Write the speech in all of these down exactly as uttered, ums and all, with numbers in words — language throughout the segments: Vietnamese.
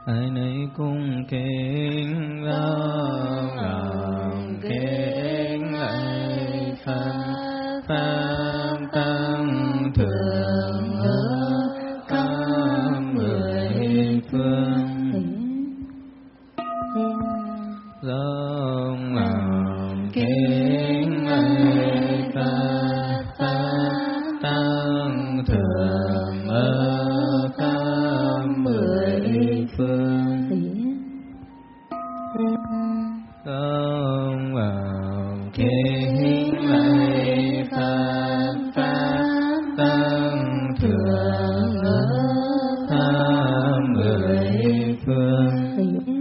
ai nấy cung kính dâng lòng kính lạy Phật pháp tăng thượng ở khắp mười phương, dâng lòng kính lạy Phật pháp tăng thượng ở khắp mười phương, dâng lòng kính lạy Phật pháp tăng thượng ở khắp mười phương,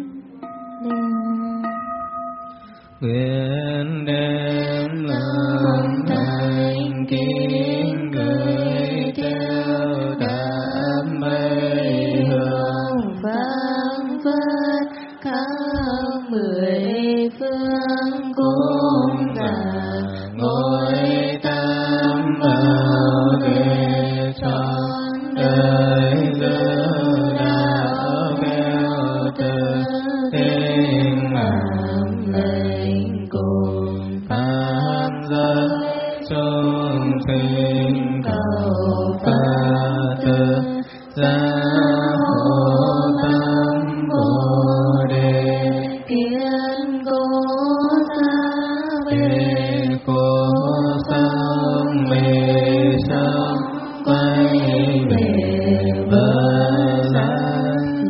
nguyện đem lòng thành kính gửi theo đám mây hương vang vất khắp mười phương, cung vàng ngôi tam bảo để trọn đời giữ đạo khéo từ tiếng làm lệnh cùng pháp giới chúng sinh cầu Phật tự gia hộ tâm Bồ Đề kiến cố xa về cố sông về sông quay về với gian,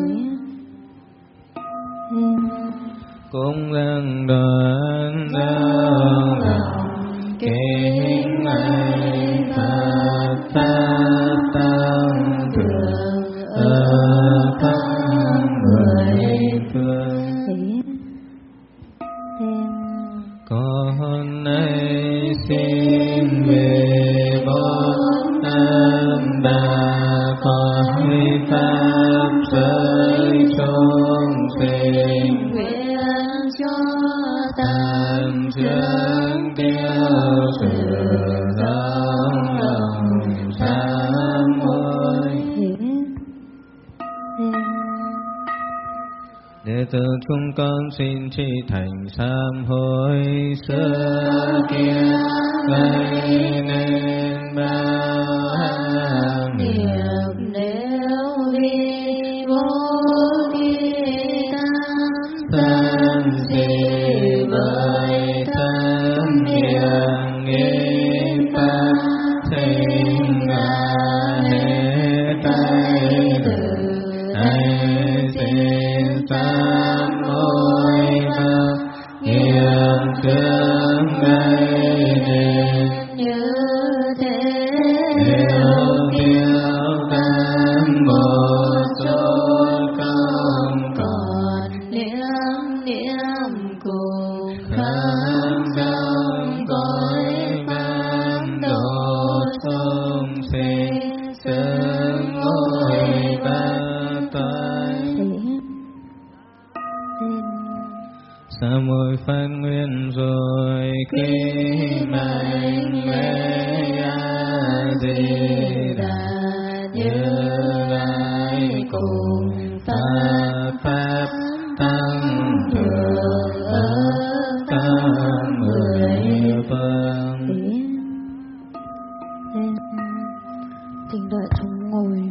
cũng dâng đoàn dâng lòng kính lạy Phật pháp tăng thượng ở khắp mười phương. Con nay xin về bốn năm ba cõi pháp giới chúng sinh, nguyện cho tàn chương tiêu sự rộng lòng sám hối. Đệ tử chúng con xin tri thành sám hối, xưa kia gây nên bao hàng nghiệp, nếu vì vô vi tam sanh si với thân hiền nghi pháp sinh ra hết tay từ ai xin sám hối các nghiệp chướng gây nên như thế. Nếu kiêu căng một số không còn niệm niệm cùng khắp dòng cõi pháp độ chúng sinh sớm ngôi ba toại. Sa môi phát nguyên rồi khi mạnh lễ A Di Đà, như lai cùng pháp pháp tăng thượng ở khắp mười phương. Thỉnh đợi chúng ngồi.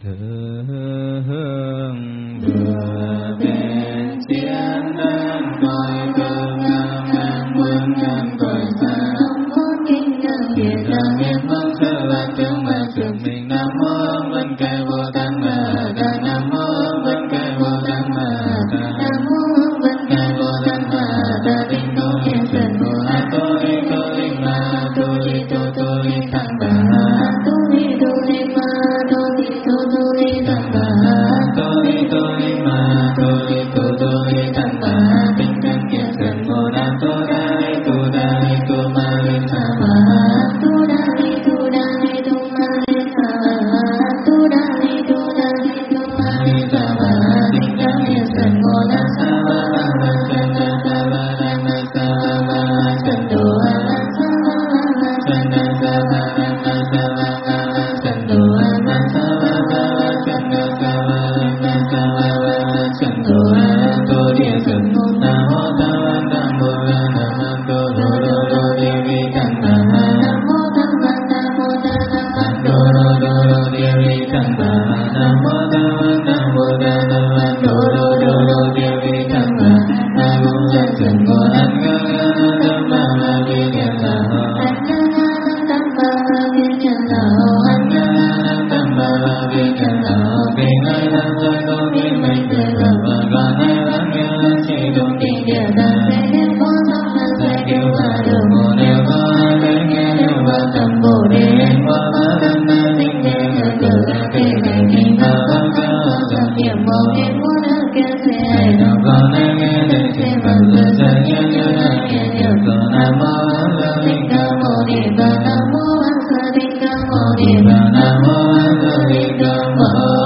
hương vừa bên chiến đơn coi cơ ngang ngang quân ngang tội xa nam mô kinh ngang địa tạng niết mong sơ và tướng mà trường mình nam mô vân cây vô tăng mà ta nam mô vân cây vô tăng mà ta nam mô vân cây vô tăng mà ta tinh tu thiên thần vô a tu li tu li ma tu li tu tu li tăng bà tu li tu li ma tu li tu tu li tăng bà tu li tu li ma tu li tu tu li tăng bà tinh thân thiên thần vô đa tu đa li tu đa li tu ma li sa ma tu đa li tu đa li tu ma li sa ma tu đa li tu đa li tu ma li sa ma tinh thân thiên thần vô đa sa ma ma sa ma sa ma ra ma sa ma ma sa tu a ma sa ma ma sa na sa ma ra ma sa ma ma sa tu a ma sa ma ma sa na sa ma ra ma sa ma ma sa tu a tu địa thần nam mô tam văn nam mô ra nam mô đô đô đô địa vi tăng bà nam mô tam văn nam mô tam văn đô đô đô đô địa vi tăng bà nam mô tam văn nam mô tam văn đô đô đô đô địa vi tăng bà nam mô chân thần vô an ngơ ngơ nam ma ma vi niệm la ho an ngơ ngơ tam ba vi niệm la ho an ngơ ngơ tam ba vi niệm la ho vì ngài làm rồi có biết mình về làm và còn ai vẫn nhớ chỉ đúng kinh địa tạng sẽ đem vô song na sẽ kêu mà được một điều có ai đến nghe điều và tâm bồ đề qua ba tâm na tinh đề ở cửa ra thế này kinh ba ba ca tâm niệm mô niệm mô na kia sẽ ai đâu còn ai nghe đến thế mà giờ sẽ nghe như là nghe điều còn nam mô a linh ca mô ni ba nam mô a sa di ca mô ni ba nam mô a linh ca mô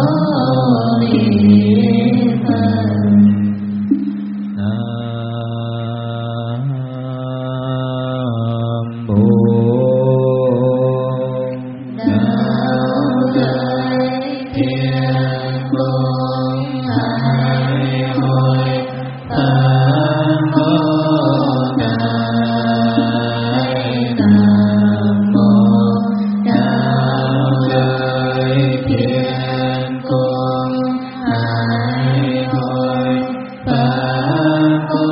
ni ba nam mô đạo giới thiên cung hải hội tam mô đại nam mô đạo giới thiên cung hải hội tam mô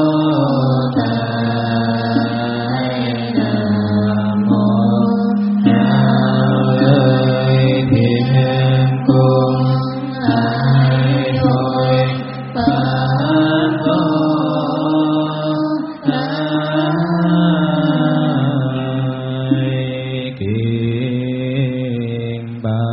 đại nam mô đạo giới thiên cung hải hội tam mô đại kinh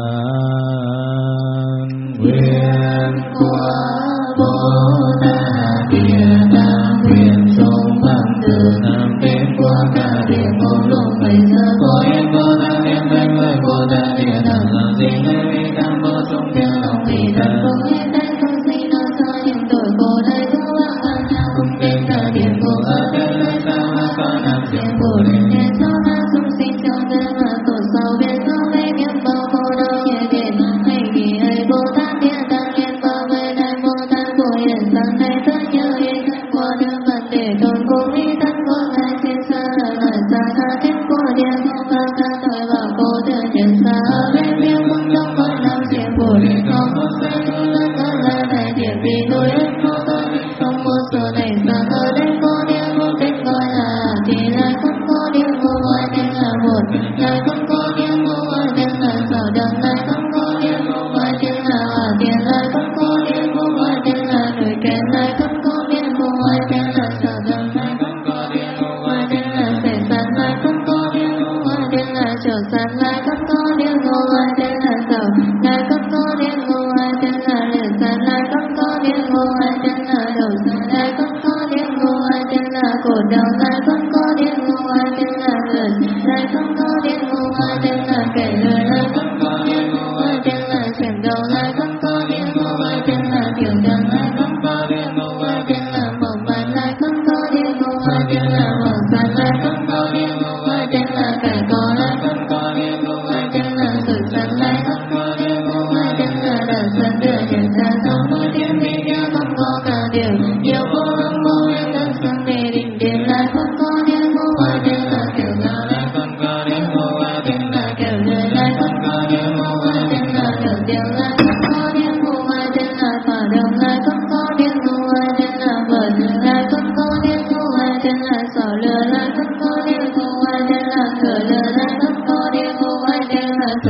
ban nguyện của Bồ Tát Địa Tạng nguyện sống bằng từ nam đến qua cả địa ngũ lục bảy giờ Bồ Yên Bồ Tát Niệm Thanh Với Bồ Tát Địa Tạng làm gì nơi vi tam bố trung theo lòng vị thần Bồ Yên Đại Không Sinh Nó Cho Những Tội Bồ Đại Thu Ác An Nhau cùng đến cả địa ngục ở bên nơi sao mà có nam diệm Bồ Đề Để cho ta sung sinh cho thế mà tổ sâu biết không lấy niệm bao khổ đau nhẹ kể mà hay kỳ ấy Bồ Tát Địa Tạng niệm bao với Đại Bồ Tát Bồ Hiền Sang Đại Tất Nhớ Yên Thân Của Đức Phật Để Tôn Cùng Ý Thân Của Ngài Xin Sa Lợi Lợi Sa Tha Thiết Của Địa Không Phật Tha Tội Bảo Cô Thừa Nhân Sa Ở bên Biên Mông Đông Phật Nam Diệm Bồ Đề Có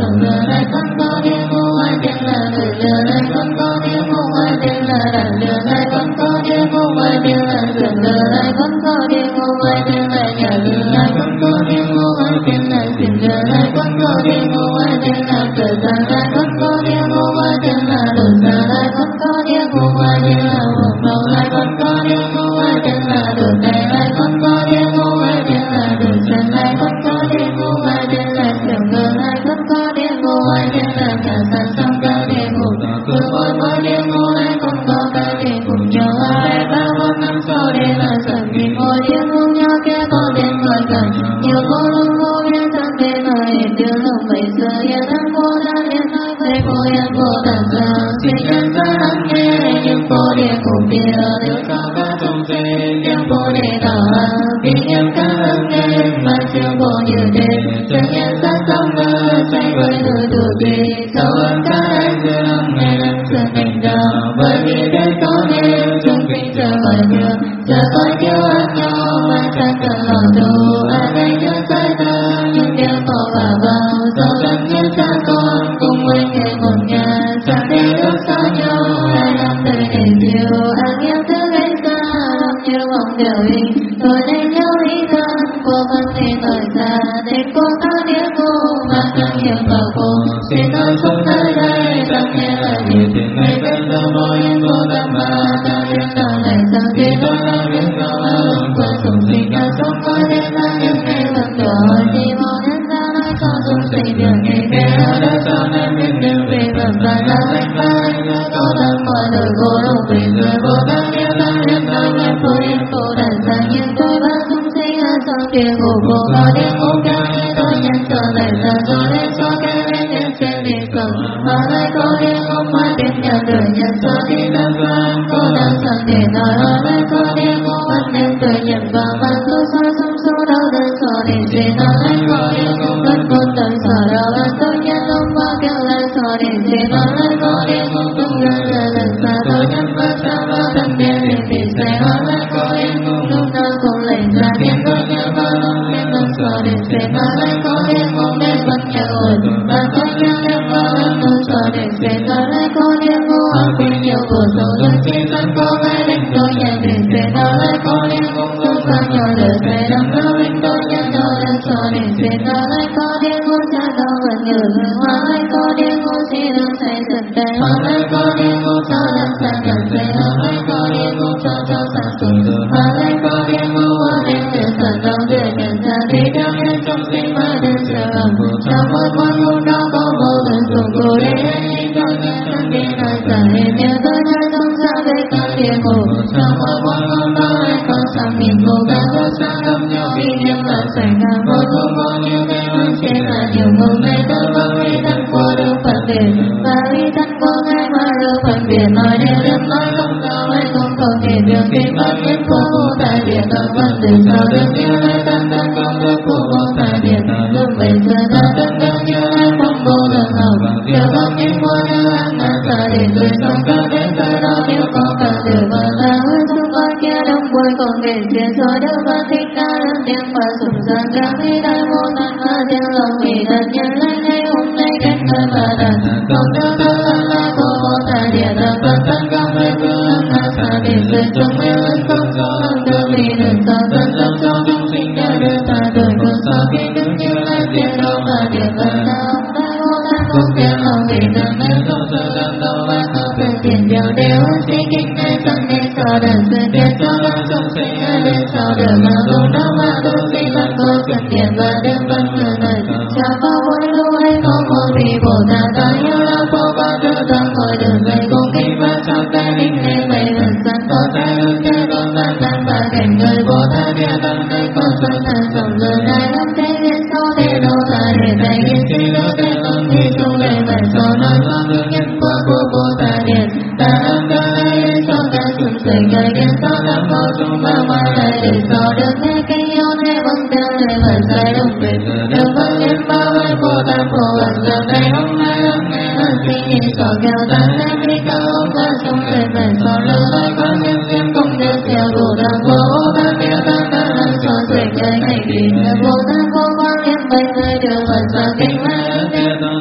sừng lừa này con có thiên ngu ai tên là người lừa này con có thiên ngu ai tên là đàn lừa này con có thiên ngu ai tên là sừng lừa này con có thiên ngu ai tên là nhà lừa này con có thiên ngu ai tên là sừng lừa này con có thiên ngu ai tên là cờ sa này con có thiên ngu ai tên là đồ sa này con có thiên ngu ai tên là hồng đầu này con có thiên ngu ai tên là đồ tề này con có thiên ngu ai tên là đồ sân này con có thiên ngu ai tên là sừng lừa này con có thiên ngu ai tên là cả san sông cả thiên ngu cứ ôi ôi thiên ngu này con có cả thiên cùng nhau ai ba bốn năm sau đây là sân vì ngồi thiên ngu nhau kia có tên gọi cả nhiều cô luôn vô biên sang thế nơi đưa lòng bây giờ yên thắng cô đã yên nói với cô yên cô thật ra xin nhân ra lắng nghe nhưng cô điện cùng kia nếu sao các trong thế nhưng cô để tỏ vì em cả lắng nghe mà siêu cô như thế chẳng nhân ra sống mơ say với người tù tì sau ơn cả anh giữa lòng nghe lắm sự thành đạo bởi vì đến có nên chung tình chờ gọi thương chờ coi thiếu ăn nhau mà chẳng cần lòng thù ở đây nhớ sai ta nhưng điều có và vào dẫu gần như xa con cùng anh nghe một nhà chẳng để ước xa nhau hai năm đời để chiều anh yêu thương anh xa lòng như vòng điều hình tôi nên nhau ý thân cô vẫn nên ở xa để cô ta biết cô mà chẳng hiểu vào cô xin ơn sống tới đây chẳng nghe là nhiều chuyện ngày bây giờ mỗi em cô tâm mà ta biết nào lại sao thì tôi đã biết sao lòng của sùng sinh đã sống có đến ra những ngày vẫn đòi thì mong đến ra nói cho sùng sinh điều ngày kể đã cho nên biết điều về vật và ra lạnh tay cô đang mọi đời cô đâu về rồi cô đang yêu ta biết sao em cô yên cô đàn ra nhưng tôi vẫn sùng sinh ở trong kia ngủ cô có đến ôm cao như tôi nhận cho lại ra rồi đến cho cái lên đến trên đi cầm mà lại có đến ôm mai đến nhà đời nhận cho đi tâm vang cô đang sẵn để nói ở lại có đến ôm mắt nên tôi nhận vào mà tôi xa sống số đau đơn cho để dễ nói lại có đến ôm vẫn còn đời sợ đau và tôi nhận ôm qua kéo lại cho để dễ nói lại có đến ôm tung ra ra lần xa tôi nhận vào sao vào thân biệt để bị say nói lại có đến ôm lúc nào cũng lấy ra khiến tôi nhớ vào lòng nên lòng sợ để dễ nói lại có đến ôm bên vẫn nhớ ổn và tôi nhớ em vào em tôi sợ để dễ nói lại có đến ôm học vì nhiều của dấu lần chỉ dẫn có ngay đến tôi nhận để dễ nói lại có đến ôm tôi xa nhỏ đời say đắm đau bên tôi nhận đau lần sợ để dễ nói lại có đến ôm cha đau gần nhớ người hoa lại có đến ôm chỉ đừng say dần tay hoa lại có đến ôm cho lần xa gần say hoa lại có đến ôm cho cho xa sùng hoa lại có đến ôm hoa đến từ sẵn đau đời nhận ra đi đang đến trong sinh mà đến sợ lòng trong mỗi con hôm đó có vô gần sùng cô đến anh tôi nhớ thân đi nói xa em nhớ tôi nhớ trong xa về cả địa ngủ trong mỗi con hôm đó anh còn sang nhìn cô gái bước sang gặp nhau vì niềm là xảy ra một hôm có nhiều cái hơn sẽ là nhiều hôm nay tôi vẫn vì thân cô được phân biệt và vì thân cô ngay mà được phân biệt nói đều đừng nói không sao anh không có thể được khi bắt biết cô vô tại địa tâm vẫn từ sau được yêu lấy thân thân không được cô vô tại địa tâm lúc bây giờ ta tất cả như anh không vô đường học điều không những cô như anh mà xa để tôi sống cả đến tới đó nếu có cả được và là hơn xung quanh kia đông vui còn về chia rồi đâu và thích ta lớn tiếng và sùng sang cả khi đại vô tận và tiếng lòng vì thật nhân lấy ngày hôm nay cách nơi và thật không đưa ta lần là cô vô tại địa tâm và tất cả mấy phương mà xa để rơi trong mấy lần không cho lòng đưa vì đừng sao dần dần cho chúng sinh đã đưa ta đời cuộc sau khi đứng như lai tiền đâu mà địa phần nào đại vô tận không tiếng lòng vì thật nên không sợ lần đâu và không cần tiền điều đều suy kinh ngay sẵn nên sao đàn sự tiền cho lòng chúng sinh đã đến sau đời mà vùng đó mà tu sĩ vẫn cô cần tiền và đêm vẫn người này chào bao vui lưu hay không một vì bồ tát ta yêu là vô bao tư tâm ngồi đường dây cùng kinh và trong tay đinh lên mây lần sẵn có tay ước thế đón bàn tăng và cảnh người bồ tát địa tâm cây có sẵn thần sống giờ này lâm thế hiện sau thế đô ta để tay hiện chi đô thế tâm thì xuống lên và so nói pháp được nhân quả của bồ tát điện ta âm ta lai yên cho ta sừng sừng người điện sao tâm có chung ba hoa lại để so được nghe kinh yêu thế vâng theo thế và sai đúng về được vâng yên ba vai bồ tát phổ ẩn giờ này hôm nay lắng nghe ơn sinh nhìn so kêu ta xem đi ta ôm ta sống lên và so lưu lại có nhân duyên cùng đến theo bồ tát của bồ tát địa tâm ta lần so sửa chơi ngày kỳ bồ tát vô quang liên bảy người đều vẫn so kinh lai ơn thế sống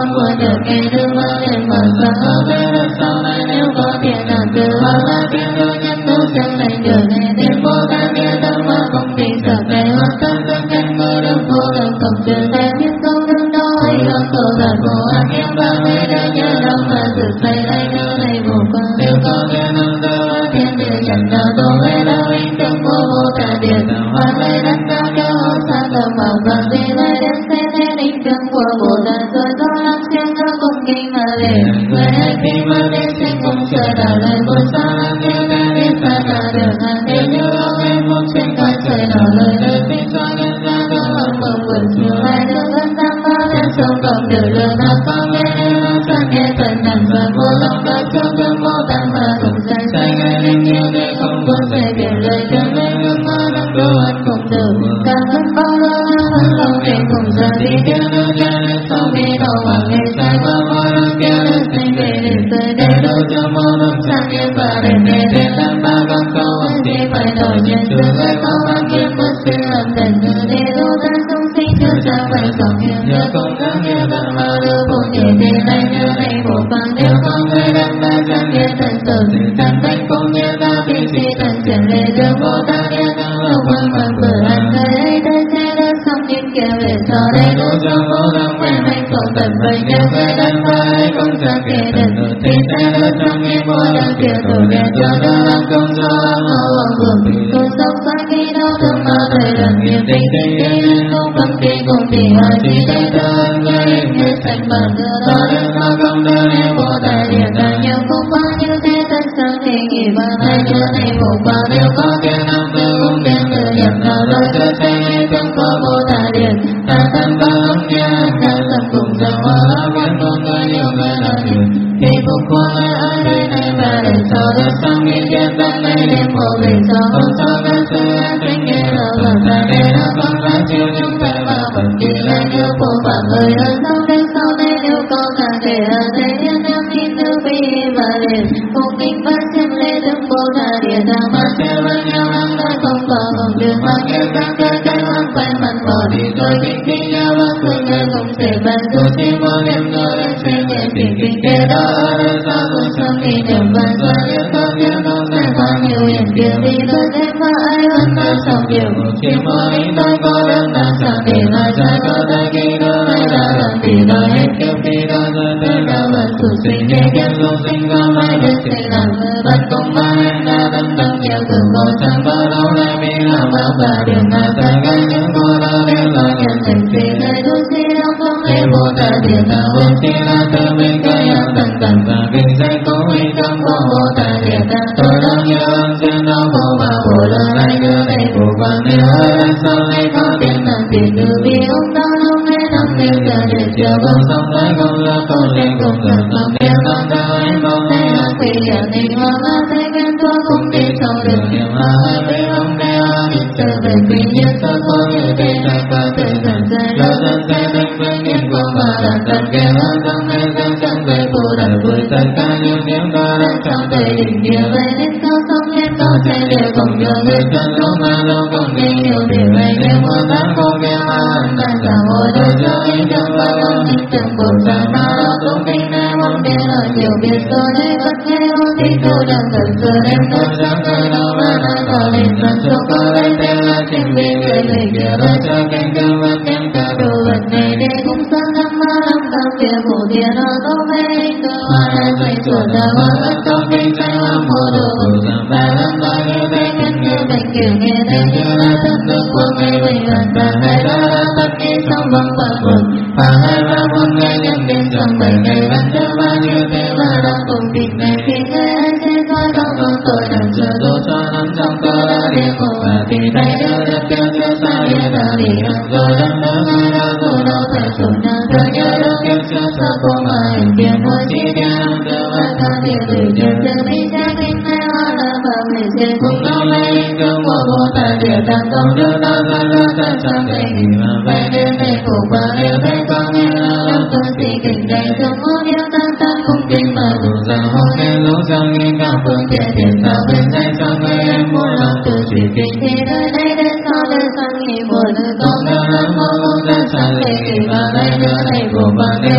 không vừa được nghe đưa vào liền mở ra ở bên đất sau này nếu có tiền là từ hóa ra tiền đưa nhân tu chân lành đường này tiền vô tát nghĩa tâm mà không tin sợ này hoàn tất tất nhân mơ đường vô đường không trừ thế biết không đường đâu ấy không cầu là vô ác nghiệp và mấy đời nhớ đâu mà sự xây lấy nhớ này vô quan đều có nghe nâng tư thiên địa chẳng nào tổ về đâu hình tượng vô vô tà địa tạo hóa lấy đất ra cho xa tâm bảo toàn đi lấy đến xe thế hình tượng của Bồ Tát rồi có lắm xem nó cùng kinh mà về người hãy khi mà đến sinh cùng trời đạo lời buồn sao lắm như ta biết xa ta đường hàng thế như ông em muốn sinh coi trời đạo lời lời tin cho nhân ra nó không mong vượt chiều lại đường dân tam ba lên sông cộng được lừa nào có nghe nên nó sang nghe phần nằm và vô lòng và trong thương vô tam mà cùng sang say ngay lên nhiều để không vượt về biển lời chân lên nước mơ nâng đồ ăn cùng được càng mất bao lâu vẫn không thể cùng ra vì kia nước nhà lên sau khi đầu hoàng ngày sai và môi nước kia nước sinh về đến tới đây đâu cho mô nước sang yên và để nghe đến làm ba con câu vẫn chỉ phải đổi nhân sự với không ăn kiếm mất sinh làm thần như để đô ta sung sinh chưa sang phải sống hiểm nhớ cùng các nghĩa tâm mà đưa bổn địa thế này như này bộ phang đều không người đăng ba sang nghĩa thần sở sự tăng bách cùng nghĩa ta vì si thần chuyển lệ đường vô ta nghĩa ta lâu quân quân vừa ăn người ấy tới xe đất xong nhìn kia về sau đây đô cho vô lòng quen hành cầu tận vậy nhau người đăng ba ấy không sang kia đừng được thì xe đất trong nghĩa vô đăng kia tổ đèn cho đô làm công cho ngô ông vườn tôi sống sang khi đâu thương mà đời lần nghiệp tình tình đi lên không cầm đi cùng thì ai chỉ thấy thương người như sạch bản đưa đó đến nó không đưa nên vô tài điện ta nhiều không bao nhiêu thế tất sang thì nghỉ và thay chưa này bộ qua đều có tiếng năm tư cũng tiếng từ điểm nào đôi cơ xe hay không có vô tài điện ta thân có lắm nha ta thân cùng dòng hoa lá vẫn có người nhiều người là nhiều khi phục qua người ở đây này và để cho được sang khi yên tâm này đêm hồ về cho không cho các sự an sinh nghe đâu và ta để nó không phải chịu những tay mà vẫn đi lại như phố và người hơn sau đến sau đây nếu có cả thể ở đây yên em nhìn thư vi và liền cùng kinh phát xem lễ đứng vô ta địa ta mà chơi với nhau lắm nơi không có không đường mà kia sang cơ cái hoang quanh mặt bỏ đi rồi kinh kinh nhau và phương người cùng thể bàn dù chỉ một đêm ngồi lên xây nhẹ tình kinh kia đó ở đây sao cũng sau khi niệm bàn rồi nhớ không nhớ không sẽ có nhiều hiền kia vì tôi thêm và ai hơn ta xong điều chỉ một mình tôi có đơn ta sang để mà trái có tới khi đó ai đã làm thì đó hết kiếp khi đó rồi tới đâu vẫn sự sinh nhẹ kiếp lúc sinh có mai đến sinh làm người vẫn cùng ba em đã tâm tâm nhiều từ ngồi chẳng có đâu lại vì làm bảo và điều mà ta gây những cô đâu đều là nhân tình vì người tu sĩ đâu không lấy vô ta điện ta vốn chỉ là tự mình cái áo tận tận và kinh doanh cố ý trong có vô ta điện ta tôi đâu nhớ ơn trên đâu vô và vô lời lại đưa này vô vàng nếu hơi lại sau này có tiền làm tiền từ vì ông ta không nghe năm nên giờ để chờ con sống tới không lo con lên cùng gần không nghe con đâu em không thấy ác vì giờ tình hoa mà thấy ghen tôi cũng đi sau đường nhiều mà hơi với ông đeo nhìn giờ về vì nhiên tôi có như thế này qua từ dần dần lo dần dần đánh với nhiên của mà đàn tận kêu hơn không nghe dân chẳng về phụ đời vui tất cả nhiều tiếng có đang trong thời đỉnh kia về đến cao sông hết có thể đều cùng nhiều người chân lúc mà lâu cùng đi nhiều điều này đều muốn đáng cô kêu mà hẳn là xã hội đời cho ý trong bao lâu nhìn từng buồn ra mà đó cũng kinh này muốn đến ở nhiều biết rồi đây vẫn nghe hôn thì tôi đang gần giờ em tôi chẳng thời đâu mà nói có lên phần số có lấy theo là chính vì người người kia rồi cho kinh cơ vật em cả đồ vật này để cũng sáng năm mà năm năm kia phụ tiền nó có mấy cơ mà hai dây chuột ra hoa lẫn trong kinh tranh hoa mùa đồ và năm bao nhiêu thế kinh như mình kiểu nghe thấy như là thân thương của người mình hoàn toàn hay đó là tất kỳ trong vòng và buồn và hai ba bốn ngày nhân đến trong bảy ngày vẫn chưa bao nhiêu thế mà đang cùng thịt này khi người ấy sẽ nói không có tôi đang chờ đô cho năm trong cơ đã đi khổ và thì tay đưa được kêu chưa xa địa ta đi ăn rồi đâm đỡ người đâu dù đâu phải chủ nào tôi nhớ đâu kêu chưa xa cô mà hình tiền mỗi chi tiêu năm đưa và ta tiền từ trường từ đi ra kinh hai hoa là vào người sẽ cùng nhau lấy cơm của vô ta địa ta không đưa ta ra ra ta chẳng để gì mà về đến đây phụ bà đều thấy có nghe là lòng tôi chỉ kinh đầy trong mỗi yêu tan tan không kinh mà dù rằng hôm nay lúc rằng nghe cao phương tiện tiền sao bên đây cho người em muốn lòng từ chỉ kinh thì nơi đây đến sau đây sang nghỉ mùa nữ công đơn lắm mong muốn ra sang lệ kỳ và đây nữa này của bà đều có gió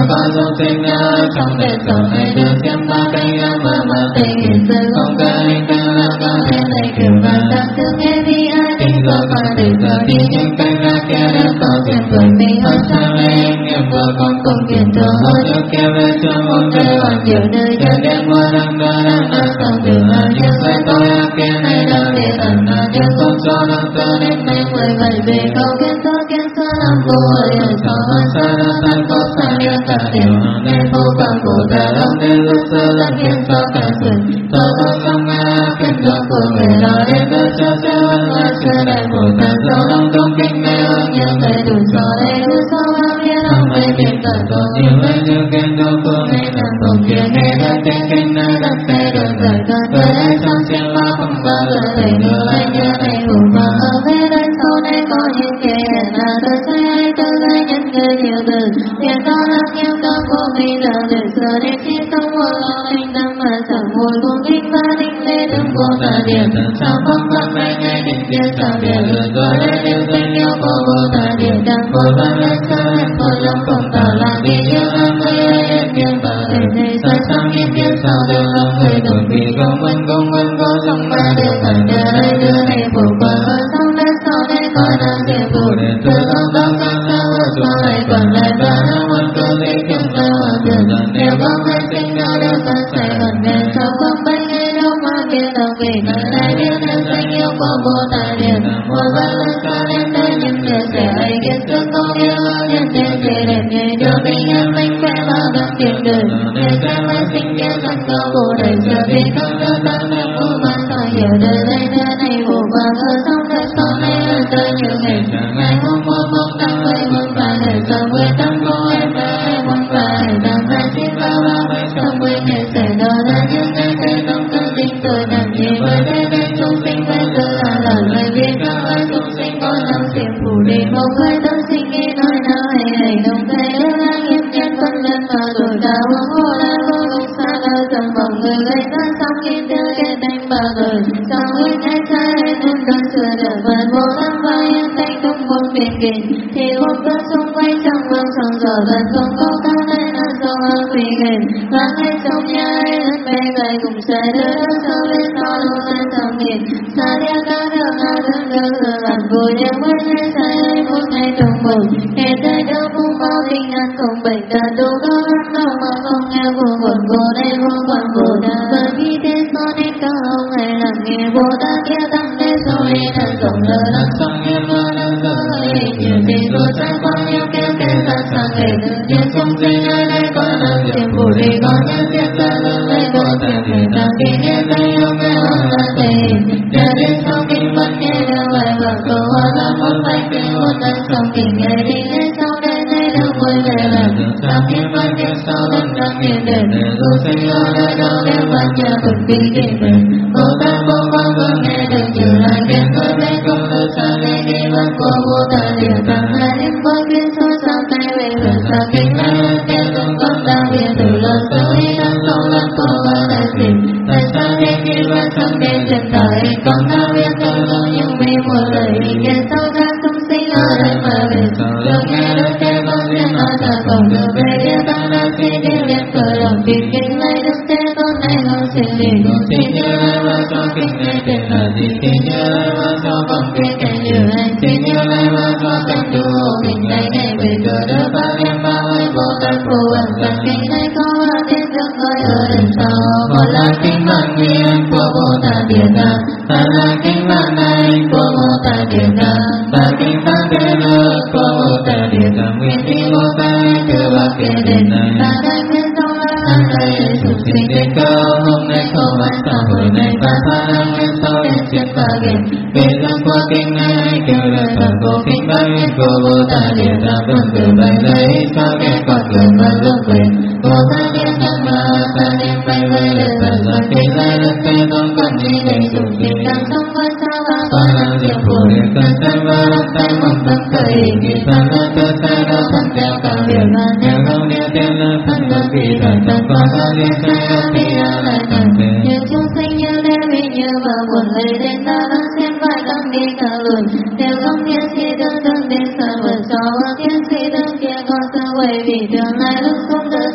không sinh nhớ trong đời sau này được xem ba cây ngã mơ mơ tình hiện sự không cây cây là có thể này kiểu và ta thương nghe vì ai tình rồi mà từ giờ đi những cây ngã kia đã có tiền tuổi mình hơn sang lên nghiệp vừa còn cùng tiền cho hôn yêu kia về cho môn đời hoàn nhiều nơi cho đêm mưa đang đỡ đang đỡ sau từ là nhiều sai tôi kia này đã để ẩn là điều không cho nó cho đến nay mới vậy về câu kiến số kiến số làm cô ơi ở sau hơn xa đã tan có xa đi cả điều nên vô bằng cổ ta đông nên lúc sơ lần kiến cho cả sự tôi có trong ngã kiến cho của người lo đến đỡ cho sẽ vẫn là chưa đại cổ ta dấu đông đông kinh mê ơi nhiều người đủ so đây đủ so bao nhiêu năm về tiền tận có nhiều người nhiều kiến đâu của ngày làm tổng kia nghe đã tiếng kinh nơi đất xe được rời cơn với ai trong xin lo không bao giờ thấy nữa anh nhớ này phủ và ở về đây sau này có những kẻ là tôi sẽ hay tôi gây những người nhiều từ tiền to lắm nhiều có của mình là từ giờ đến khi sống một lo anh tâm mà chẳng mùi cùng kinh và đinh lê đứng của ta điện sao không bắt mấy ngày định tiền sao điện lừa rồi đây điều tình yêu của vô ta điện đang vội vàng lên sao em thôi lòng không tạo làm vì yêu em người ơi em yêu và em này sai sang nhiên tiền sao đều lòng người đổi vì không vân không vân có trong ba điều phải đưa đây đưa này phủ qua hơn xong đến sau đây coi là riêng phủ để từ ông đông sang sao ở cho này còn lại ba năm vẫn cứ lý kiếm sao ở từ dần nếu không hay sinh nhau đều phải sẽ gần ngày sau không mấy ngày đâu mà biết đâu vì ngày nay biết em tình yêu của vô ta điện một vài lần xa đến đây nhưng điều sẽ hay kết sức không yêu nhân thế sẽ đẹp nhảy đưa tình em mình sẽ bao đợt tiền đời để xem ai sinh kia rằng câu vô đời giờ vì không đưa tăng em vô mà sao hiểu đời đây nơi này vô và ở trong đời sau này ở đời nhiều ngày ngày hôm một một năm mươi một vài ngày sau mười năm cô em đã em một vài năm hai chín ba ba mươi sau mười ngày sẽ đó là những ngày thế không cần tình tôi làm gì với thế đây chúng sinh với tự là lời lời biết các ơi chúng sinh có lòng xiêm phủ đi một người tâm sinh nghĩ nói nào hay hay đồng thế ước ai hiếp nhân phân nhân mà rồi ta uống hô la vô lúc xa đời dần vòng người gây ta xong nhìn đưa kê đánh ba người sau nguyên ngày trái hay nên đơn chưa được vần vô tâm và yên thanh tung buông biệt kình thì một cơn xung quay trong vương sông giờ dần không có ta nên ăn sông hơn quỳ hình lắng nghe trong nhà ấy lên bề gầy cùng sẽ đưa đỡ sâu lên sau lâu lên dòng nhìn xa đeo ta đường nào đường đường đường làm vui đeo với ngày say ấy một ngày trùng mừng hết đời đâu cũng bao tình ăn cùng bệnh tật đủ có ăn đâu mà không nghe vô buồn vô đây vô quần vô ta bởi vì thế so nên các ông ngày làm nghe vô ta kia tăng để sau đi thật rộng lỡ lần xong nghe mơ lần giờ ấy nhiều tình rồi sẽ bao nhiêu kéo kéo ra sang ngày đường nhiên không sinh ai đây có năng tiền phủ đi có nhân tiền ta lớn lấy vô tiền người ta kỳ nhiên đây yêu nghe hơn là tình để đến sau kinh vẫn nghe đều lại và cầu hoa ra một vạch kinh một lần xong kinh nghe đi nghe sau đây nay đâu vui về là được sao kinh vẫn nghe sau lần đang nhìn đến để dù sinh ở nơi đâu nếu mà nhà vẫn bị kinh mình vô ta vô quang vương nghe được như lại kiến tôi lấy công lưu xa đi đi vẫn của vô ta địa tăng hai đến với kiến số sao tay về hưởng sao kinh lại lên kia không có ta hiện từ lần sâu đi đang sâu lần của và đại dịch tại sao đến khi vẫn xong đến chân đời còn ta biết tôi lâu nhưng vì một lời nghe sâu ra không sinh ở đây mà về sau được nghe đôi thế con riêng nói ta không được về địa tăng đã xin đi đến cởi lòng kinh kinh lấy được thế con này không xin đi con xin như lai và cho kinh này tên là gì xin như lai và cho con kinh này như anh xin như lai và cho cảnh đủ hộ kinh này ngày về cửa đỡ ba em ba mươi vô tận phù ẩn tận kinh này có hoa thiên dương gọi ở đằng sau một là kinh vạn nguyên của vô ta địa ta ta là kinh vạn này của vô ta địa ta ta kinh vạn thế lực của vô ta địa ta nguyên đi vô ta cứ bác kia đến này ta đang nguyên trong lá ăn đây sụp sinh đến câu hôm nay không ăn sao hồi này ta ta đang nguyên sau đến chuyện ta game về dân qua kinh này kêu lời thần cô kinh vạn nguyên của vô ta địa ta vẫn từ bài giấy sao nghe còn gần và lúc về vô ta địa ta mà ta đem bay về lên tận giật kinh lại đất cây không cần đi để dùng kinh đang sống với sao và con làm việc phù để cần tay và đất tay một tấm khởi kỳ thần đất cơ tay đâu thân theo cả việc nếu không điều tiền là thân đơn kỳ thần tâm qua ta liên khai đâu thì ai lại thành thế nhiều chúng sinh như đêm vì như và buồn lấy đến ta đang xem vai tâm đi cả lùi đều không thiên sĩ tương tương đến sợ vượt cho và thiên sĩ tương kia con sơ quay vì tương lai lúc không được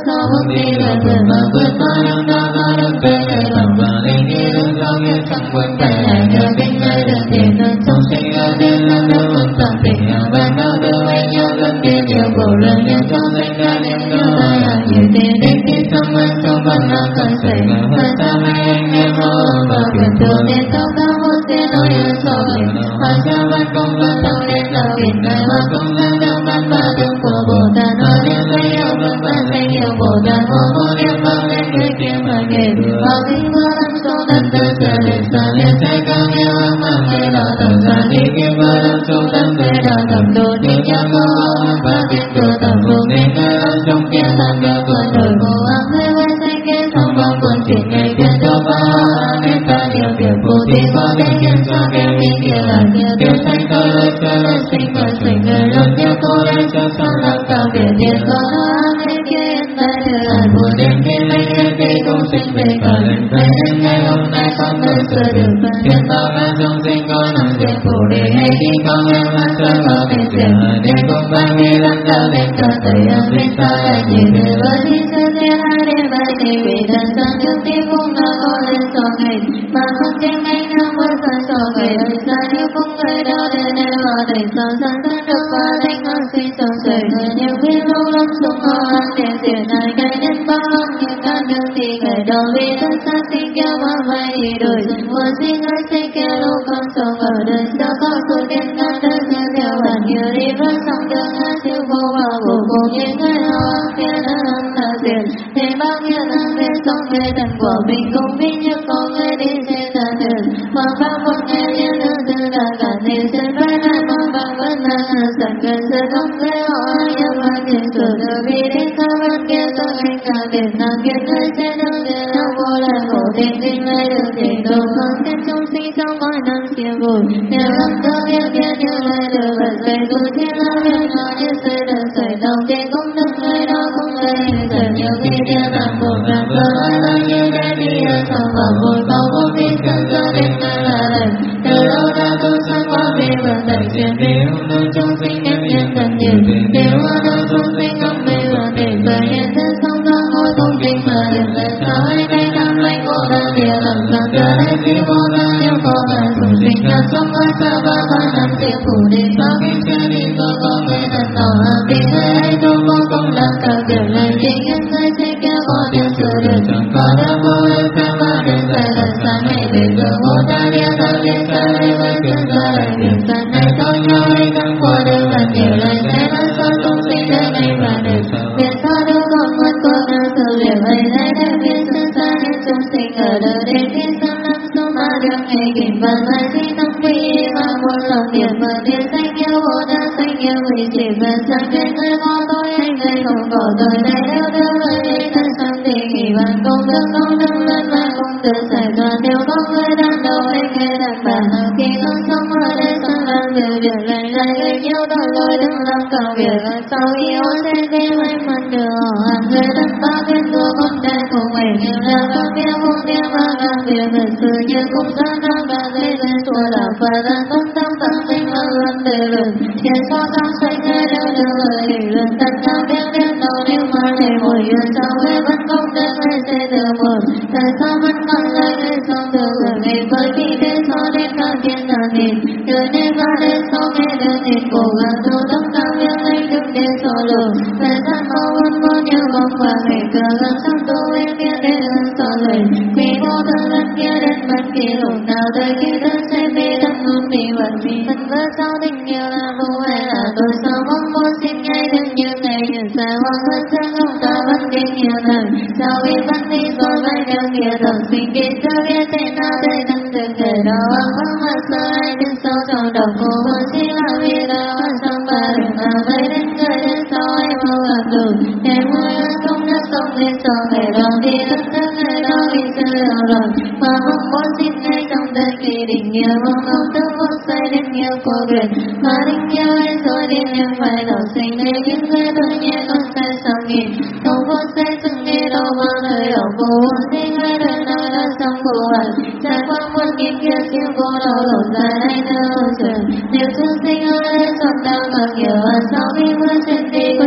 đi là vừa mà vừa ta đang ta ta đang về ngày làm và đi đi đường giao như chẳng quên về lại nhớ tình ai đường tiền đơn sống sinh ở đến là nước quân tạm tình nhà và nó đưa về nhau gần kia nhiều bộ lần nhiều trong sinh ra niềm nhớ ta là nhiều tiền đến khi tâm anh trong văn nó cần xảy ra và ta mấy anh em mơ và quyền thừa tiền tao ta muốn tiền nói yêu cho mình và cha văn công văn thâu đến là biển này và công văn đâu văn ba đường của Bồ Tát nói đến thấy yêu văn văn thấy yêu Bồ Tát vô vô niệm bao lên người kia mà kể bao kinh mơ lâm sâu đất tư sẽ lên xa lên say cao yêu âm âm nghe là tầm xa đi kia mơ lâm sâu tâm về là tầm đồ đi nhớ cô âm và biết cửa tầm vùng nên nơi âm trong kia tầm gỡ vườn đời cô âm hơi quay say kia xong bao quân chuyện ngày kia cho ba nên ta điều việc phù thì có đến khiến cho kêu đi kia là kia điều xanh tôi lời chơi lời sinh và sinh người luôn nhớ cô đây cho sao làm cao việc tiền có nó mấy kia yên tay đưa lại buồn đêm khi mấy kia khi cũng sinh về cả lần về đến ngày hôm nay con nơi xưa được phân thiên bao ba trong sinh có nằm diện phủ để hay khi con em là sơn ở bên tiền để cùng ba mươi lần đau đến cả tây âm bên xa là nhìn về với đi xưa kia hai đêm ba thì vì thân sang trước tim cũng đã có lên so ngày mà không trên ngày nào mới xa so ngày ơi xa yêu không người đâu để nơi họ đầy sao sang thân được qua đánh ngang suy sâu sợi người nhiều biết lâu lắm xuống họ ăn tiền tiền này cái đến bao lắm nhưng ta được thì ngày đầu vì thân xa sinh kéo qua vai đi đổi dần qua sinh ơi sinh kéo lúc con sống ở đời sao có sự tiền ngang đời theo theo bản nhiều đi vẫn xong đường ngã siêu vô vào vô cùng những người họ ăn tiền ăn là tiền để bao nhiêu năm về sống về tận của mình cũng biết như có người đi xe ta thường mà bao một ngày liên hương từ là cả tiền trên vai lại mà bao vẫn là sẵn gần giờ không người họ nhưng mà tiền sự từ vì đến sao vẫn kia tôi anh cả tiền nào kia nơi sẽ đâu để đâu vô là khổ tiền tình lại được tiền đồ không thêm trong sinh trong mỗi năm xia vui nhiều lắm thơ yêu kia nhiều lời được vật dày dù thiên lao yêu nhỏ như xây được sợi đầu tiền cũng được người đó cũng lời giờ nhiều khi kia làm một làm thơ nói lời như đã đi ở sau vào vội bao vô đi sân gió đến nơi là lần từ lâu đã tôi sang qua vì vẫn đẩy chuyện điều nơi trong sinh nhân nhân thật nhiều điều ở nơi trong sinh không bị và để giờ hiện thân xong ra ngôi công trình mà điểm về sao ấy đây năm lấy cô đang địa làm sao giờ đây khi vô ra yêu cô là dùng sinh ra sống ở xa ba ba năm tiêu phủ đi sau khi chưa đi có có người thân tỏ hàng vì người ấy đâu có công làm cả việc lời chính những người sẽ kéo có điều sửa được chẳng có đâu vô ơi sao ba đến sai lần sáng ngày về giờ vô ta địa ta liên xa đây với chuyện ra lại việc sáng này tôi nhau hay thắng qua đời và nhiều lời sẽ nói sao không sinh đời này và đời sau việc sao đâu còn mất cô nào sự việc ấy đây đây biết sự xa những chúng sinh ở đời đến khi sớm năm số mà được ngày kỷ và mai khi tâm quy mà một lòng niệm mà tiền xanh yêu vô ta xanh yêu vì chỉ và sáng trên người có tôi anh người không có tôi đây đâu đâu với đi thân sáng thì nghỉ bàn công đức không nâng lên mà không tự xảy ra điều có người đang đầu anh người đàn bà nào khi không sống ở đây sang làm việc việc lại lại người nhiều đôi lối đừng làm cao việc ở sau yêu sẽ về với mình được hàng người đất ba bên đua con trai cùng mình nhiều là các kia không biết mà làm việc thật sự như cũng gian nan và dễ dàng xua là và là tâm tâm tâm sinh mà lần từ lần trên so sánh xoay người đều đều lời để lần tận nhau biết biết đâu nếu mà để mỗi yêu sao với vẫn không được người sẽ từ một tại sao vẫn còn lại người sống từ người ngày với khi đến so đến các thiên đàn nhìn đời nên và đến so nghe được nhìn cố gắng dù tâm cao yêu lấy được đến so lường thời gian bao vẫn có nhiều vòng và ngày cờ gần trong tu em biết đến hơn so lời vì vô thân lần kia đến bất kỳ lúc nào đời khi thân sẽ bị thân luôn bị vật vì thân vỡ sau tình yêu là vô hay là tôi sao mong muốn xin ngay đừng như ngày nhận xa hoặc hơn sang không ta vẫn kinh nhiều thần sao vì vẫn đi rồi vai đeo kia thần xin kỳ chưa biết thế nào đây thân từng thể đó hoặc vắng mặt sợ ai đến sâu trong đầu cô muốn chỉ là vì đó vẫn trong ba đường nào vậy đến người đến sau em mau gặp đủ em vui hơn không được sống lên sau ngày đó thì thân thức người đó vì chưa đâu rồi mà mong muốn xin ngay trong đời kỳ định nhiều mong không thức phút say đến nhiều cô quyền mà định nhiều lên rồi đến nhưng phải đầu sinh để những người tôi nhé con sai sao nhìn không phút say từng nghe đâu bao lời ở cô muốn xin người đời nói là xong cô hẳn trải qua muôn nghìn kia siêu cô đâu lột ra đây đâu dừng nhiều thương sinh ở đây giọt đau càng nhiều hơn sau khi vừa trên đi quên đâu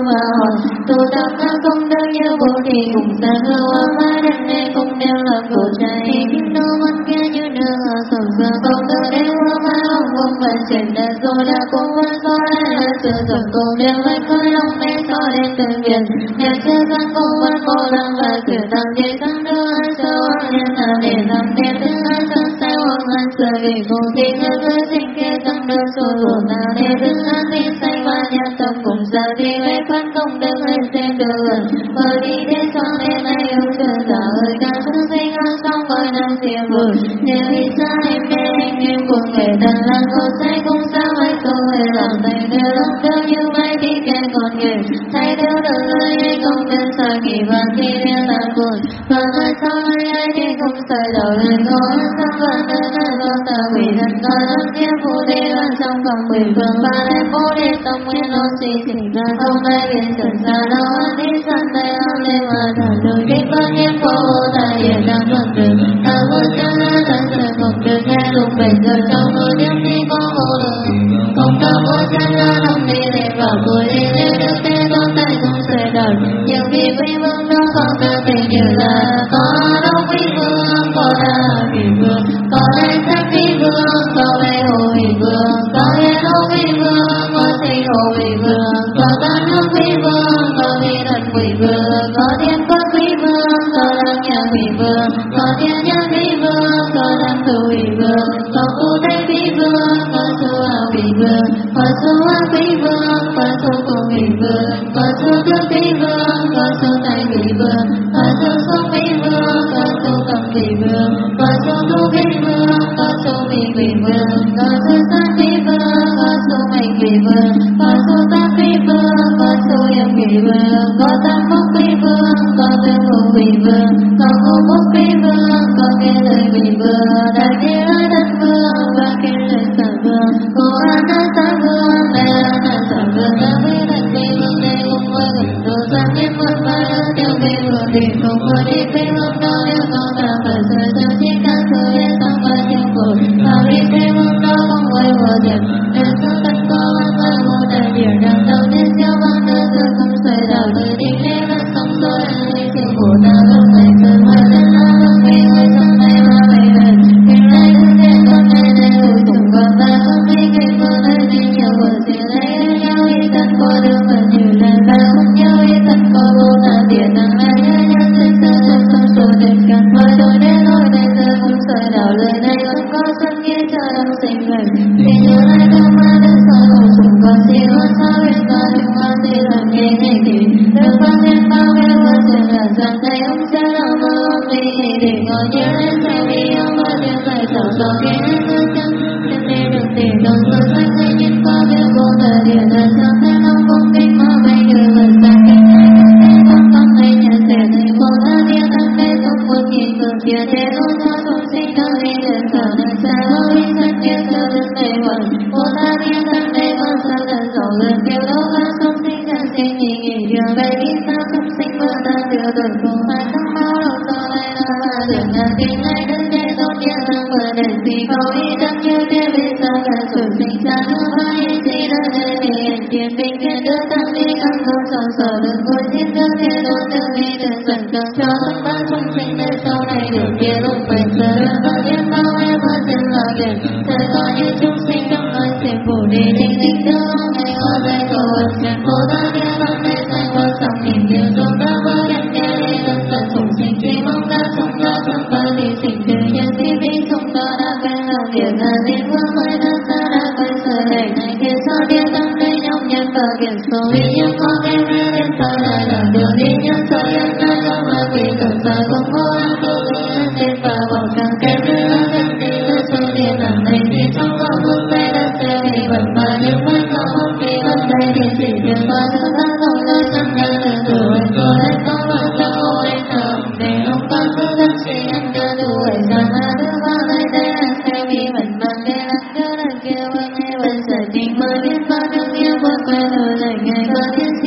và hồn tu tập ta công đức như bồ đề cùng sa hư hoa ma đảnh lễ cùng đều là cổ trai kim đô văn kia như đường ở sầu sơ công đức đế hoa ma hồng cùng vận chuyển đại số đa cùng vận số đa là sự tổng cùng đều với khơi long mê so đến từng biển nhà chưa sang cùng vận cô lăng và sự tăng chế tăng đưa an sơ hoàng nhân là để làm đẹp thứ an sơ sai hoàng an sơ vì cùng tình ngư cơ sinh kế tăng đưa số thủ ta để thứ an tin say và nhà tâm cùng sa đi với phân công đức lên xem đường bởi đi thế xoan lên này yêu sự giả ơi ca sức sinh an xong với năm siêu vượt nếu đi xa em mê anh em cùng người tần lăng cô say cùng sao hay tôi người làm tay đưa lúc đưa như mây đi kẻ còn người thay đưa được lời hay không bên xa kỳ vạn khi liên lạc buồn và mai sau này ai đi không sai đầu lên có sắc và nơi nơi lo ta quỷ thần coi lắm kia phụ đi loạn trong vòng mười phương ba em bố đi tâm nguyên lo suy sinh ra không ai biết dần xa đâu ăn đi sẵn tay ăn lên mà thả đường kết bao nhiêu cô ta hiện đang luận đường ta vừa chân ra thân sự không được nghe lúc bảy giờ trong mưa đêm đi có vô lượng không ta vừa chân ra không đi để vào cuối đi nếu được tên con tay không sẽ đợi nhiều khi quý vương nó không cơ tình như là có đâu quý vương có là quý vương có đây sách quý vương có đây hồ quý vương có nghe đâu quý vương có sinh hồ quý vương có tan nước quý vương có vi thần quý vương có thiên quốc quý vương có lăng nhà quý vương có thiên nhân quý vương có lăng tu quý vương có cụ tây quý vương có su hào quý vương có su hào quý vương có su cùng quý vương có su tước quý vương có su tây quý vương có su sông quý vương có su cầm quý vương có su tu quý vương có su mi quý vương có su san quý vương có su mệnh quý vương có su tam quý vương có su yếm quý vương có tam phúc quý vương có tư phúc quý vương có ngũ phúc quý vương có kế lời quý vương đại địa đất vương và kế lời sở vương cô an na sa vương đại an na sa vương đã với đất quý vương để cùng với gần đồ sang nghiêm quân ba đứa tiêu quý vương để cùng với đi quý vương đó nếu có cả phải sửa sửa chỉ cả sự yên tâm và tiêu cột vào đi quý vương đó không với vô điểm để sự tất có văn và vô đại điểm đang đầu đến siêu văn đưa sự không xoay đảo tới đi lễ và sống rồi ăn đi sự của ta lúc này sự mai lên nó lúc khi người trong này mà mày về kinh lai thức thế con này này hữu dụng và ta không đi kinh vương nơi đi nhiều vợ xin lấy nhau ý tất có đường và nhiều lần ta không nhau ý tất có vô ta tiền năng là nhớ nhớ sinh sơ sơ sơ sơ đến cả mọi đôi đến lối này giờ không xoay đảo lời này không có sân nghĩa cho đông sinh gần vì như lai không mà được soi hữu dụng có xin hơn sao biết có được có xin làm nghe nghe thì được bao nhiêu bao nhiêu vô chuyện là rằng đây ông sẽ làm mơ vì để ngồi nhớ lên sao vì ông bao nhiêu ngày sầu sầu nghe hết cơ chân chân đi được tiền đồng sơ xanh ngay nhìn có biết vô thời điểm là sao thế long không kinh mà bây giờ vẫn sang kinh hay không thế không tâm hay nhà sẽ thấy vô ta địa tăng thế không muốn nhìn cường kia thế luôn cho chúng sinh đâu đi đến sở nơi xa đâu đi sân kia sơ lưng đầy vần vô ta địa tăng thế vẫn sơ lần sầu lần kêu đâu và không sinh ra sinh nhị nghỉ đường bay đi xa không sinh và ta đưa tuần cùng hai không bao lâu sau này là mà đường ngàn kinh này đứng để tốt nhiên tăng vừa đến gì cầu ý đắc như thế bên sau cả sự sinh ra nước và ý gì đã nơi đi hiện tiền bình kiến đưa tăng đi khăn không sầu sở đừng ngồi xin đưa thế luôn đừng đi đừng dần cần cho tất ba chúng sinh nơi sau này được kia lúc phải sơ đơn và nhiên bao em và chân là biển thời có như chúng sinh trong nơi xem phủ đi định định đưa ngày hoa dây cầu ẩn xem vô ta địa tăng nơi xanh vô sòng nhìn điều xuống ta vỡ đẹp kia đi lần tận chúng sinh truy mong ta sống ra trong ba đi sinh từ nhân si vi sống đó đã quen lòng việc là liên vương mới đã xa đã quen sơ lệ này kia sao địa tăng nơi nhóm nhân và việc số vì nhân có em ra đến sau này là đường đi nhân sơ nhân ta trong là vì tận xa không vô ăn tu lý nhân trên và bỏ càng kém đưa là gần đi là sơ địa làm này thì trong có bước tay đã xe vì bật và nhưng vẫn có một kỳ bật tay thì chỉ đường và thứ ta không nơi sân nhân từ từ anh cô lấy có và cho ô anh thầm để không có cứ thân sĩ anh đưa đủ ấy ra mà đưa vào đây đây là xe vì bật bằng để lắng đưa lần kia vẫn hay vẫn sợ tình mới biết bao nhiêu nghĩa vượt qua lời lời ngày có thiên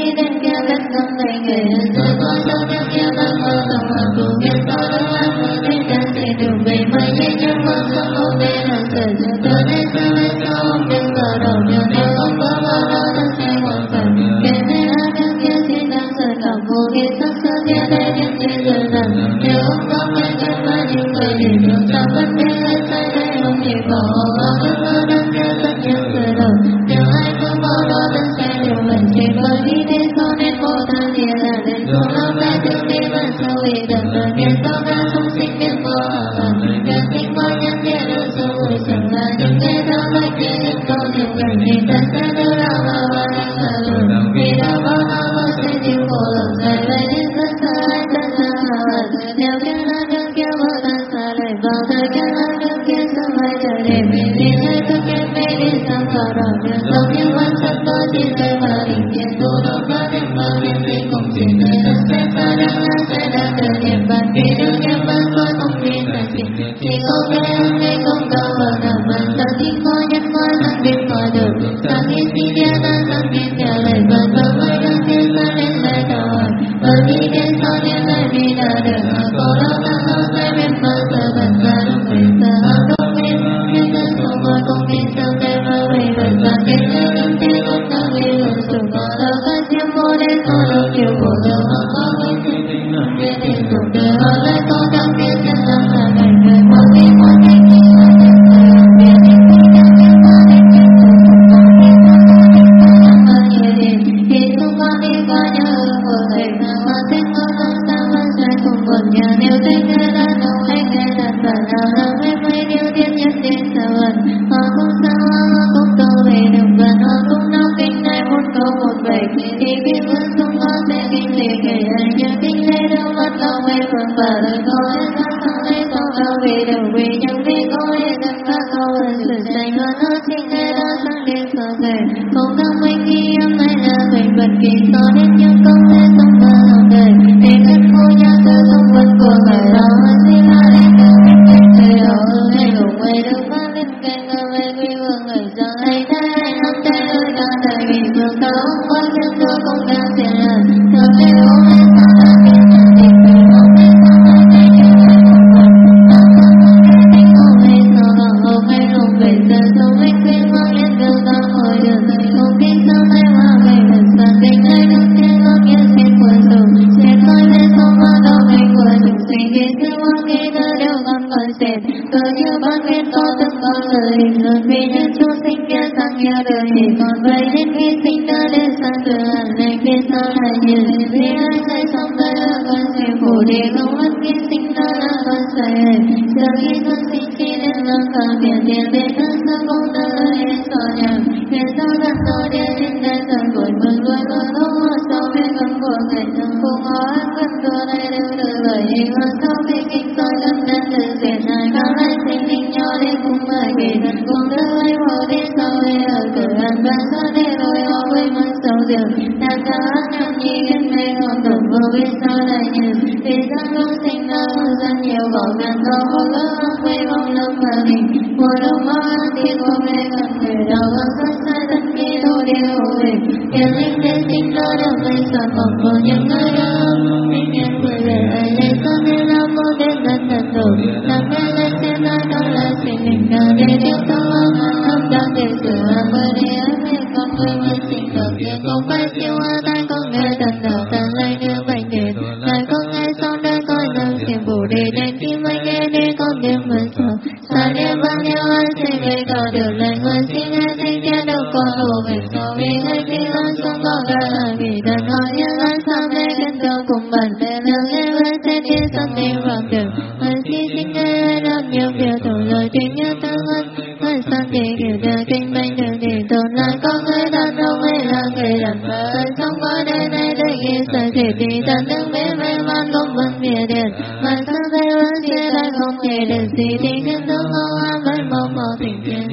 vị đẳng đời niên sau ca sung sinh niên vô hạ hẳn nhân sinh qua nhân thiên đơn số người chẳng là những nghe thao lấy kia nhân câu niệm cảnh niệm thân sẽ đưa ra vào và niệm hạ lượng vì đã bao bao bao sẽ chịu khổ lòng dài về đến rất xa anh thân xa hạ hẳn theo kia là đường kia vô thân xa đầy vào thời kia là đường kia sớm vai trời đẹp vì vì nơi tôi kết mê đi sang vào đỏ đường giống như văn sân tôi chỉ rơi vào đỉnh thiên tu đốt và niệm vào niệm sinh cùng chỉ nơi đất sẽ xa đang là sẽ đang đời niệm bàn vì đường niệm bàn tôi không đi thành kinh chỉ có nghe âm nghe không cao và nằm bàn ta thích có nhân qua sang đêm qua được sang khi si địa ta sang khi nhà lại bàn và mới đường thiên xa đến lại thảo hỏi và vì đến sau niệm lại vì đã được mà có đâu ta không sẽ biết mà sợ bàn ta đúng về sợ hào đúng biết nhưng thân không ngồi cùng đi sau thế mà về bàn ta kết nhớ những thế con ta vì hưởng sủng có đâu ta chiếm vô đến có đâu chiều khổ đâu mà có người sinh sinh làm biết đến cuộc đời họ lại có đau biết chân lòng là cảnh đời một khi một khi khi là nhân đời họ biết đến khi ta biết có đến khi tôi không có khi ta có đến khi ta có nhớ đến khi không có đi có nhớ của thầy nào mà thích có không sao vẫn sẽ cùng một nhà nếu thấy nghe đã đâu anh nghe đặt và nào nào hết mấy điều thiên nhất đến sao hẳn họ không sao họ cũng câu về đồng và họ cũng nói kinh này một câu một vậy thì khi vẫn không có sẽ kinh lệ kể ai nhớ kinh lệ đâu mất lòng về phần và lời có hết ra sau đây sau đâu về đầu về nhưng vì có hết tất cả câu hơn sự dành hơn hết chính lệ đã sang đến sơ thể không thăm mình khi em này là mình bất kỳ so đến những câu thế sống và lòng đời để thân khô nhau cơ không vẫn của người đó hơn xin là đến câu mình kết trời đó ư hay lục về đâu phát lên kênh ngờ về quy vương người rằng hay thế hay năm thế ơi ta tại vì vương ta không có chân tôi cũng đang tiền lần thường thế ôm lên sao đã biết nhận định vì ôm lên sao đã thấy nhiều người không còn ôm lên sao đã thấy ôm lên sao càng ôm ngay lục về giờ sống anh khuyên mang lên đường ta ngồi đường không tin sao tay hoa về thật sàn tình ai đứng trên ngóc nghiêng xin của sầu sẽ coi lên sông hoa đâu ngày của chúng sinh khi xưa hoa khi ta đều ngắm còn xẹt cờ như ban viên có từng bao giờ hình lớn vì nhân chúng sinh kia sang nhà đời chỉ còn vậy đến khi sinh ta đến sang đời hẳn lên khi sau lại nhìn vì ai say xong tới là con sẽ phủ đi không mất khi sinh ta là con say giờ khi con sinh khi đến lòng cả biển tiền để thân sơ công ta lời hết so nhàng hiện sau thân tôi đi trên đời thần của mừng luôn luôn không hoa sau bên con của ngày thường cùng hóa ăn cânตัวnày đều được lời ý hoa sau khi kinh tôi gấp đến từ diện này cao lại sinh linh nhau đến cùng mời kỳ thần cùng đưa lấy hồ đi sau về ở cửa ăn bàn sơ để rồi họ với mắt sâu rượu đàn ta hát nhầm nhi kết mê ngon tổng vô biết sao lại nhìn vì sao lúc sinh ra hương dân nhiều bỏ ngàn to một lỡ hăng quê bóng lâm và hình mùa đông mơ ăn thiên vô mê gần người đào hương rất xa thân khi thô đều về tiền linh thế sinh đó đồng lấy sản phẩm của những người đau sinh nhân người lệ ai lên sao nên làm vô đến dân thật đủ làm nghe lên trên ai đó là sinh linh nào để tiêu tâm ông âm đang để sửa hàng bờ đi ái mê con người mới sinh đầu tiên không phải siêu hoa tai con nghe thần đạo thần lấy đưa bệnh điện lại con nghe sau đây coi nâng xiềng phủ đi đến khi mới nghe đi con đêm mới sợ xa đêm bao nhiêu ai sẽ gây có được lời người xin nghe sinh thiên đâu có hồ về sau vì ngay khi con xuống có cả là vì đàn họ những anh sao để gần đâu cùng bạn để lương nghe với sẽ đi sắp đi vào đường người xin xin nghe làm nhiều điều thủ lời tình như thương ân người sang thì kiểu đời kinh bệnh đường thì tồn lại có người đàn ông hay là người đàn bà sống qua đời này để ghi sợ thể thì tận tương mê mê man không vấn bìa điện mà sao thấy vẫn sẽ lại không thể được gì thì khiến thương không am vẫn mong mong tình thiên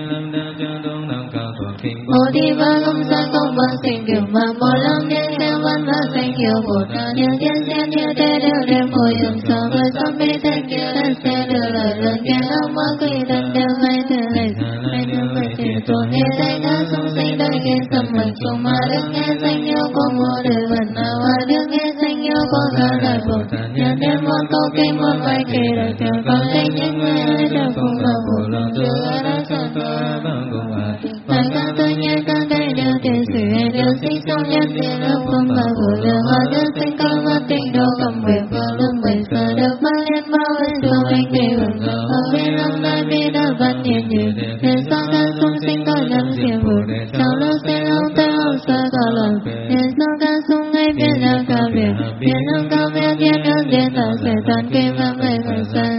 Hồ đi và không xa không bằng sinh kiểu mà một lòng đến theo văn và sinh kiểu một nào như thiên xem như thế đều đêm hồi dòng sâu với sóng bi thế kia thân sẽ đưa lời lần kia ông mơ quỷ thân đều hay thừa lệch hay đưa về tiền tồn nghe danh đã sống sinh đời nghe sầm mình chung mà được nghe danh yêu của mùa đời vật nào mà được nghe danh yêu của cả đời một nhận đến một câu kinh một bài kể đời theo con tình những người ai đều cùng vào một lòng chưa đã sợ tôi bằng cùng ai tại cả tôi nhớ cả đây đều tiền sự hay đều sinh sống nhân tiền lúc không vào của đường họ nhân sinh con mất tình đâu cầm về vào lưng mình sợ được bao liên bao bên sau anh để hưởng ở bên lòng nơi bên đã vẫn nhìn nhìn để sao ta sung sinh coi nắm xiềng vụ sau lúc sẽ lâu tới không sợ cả lòng để sao ta sung ngay biết là cả việc biết lòng cả việc biết đơn thiên tạo sẽ tan kim âm lệ người sang.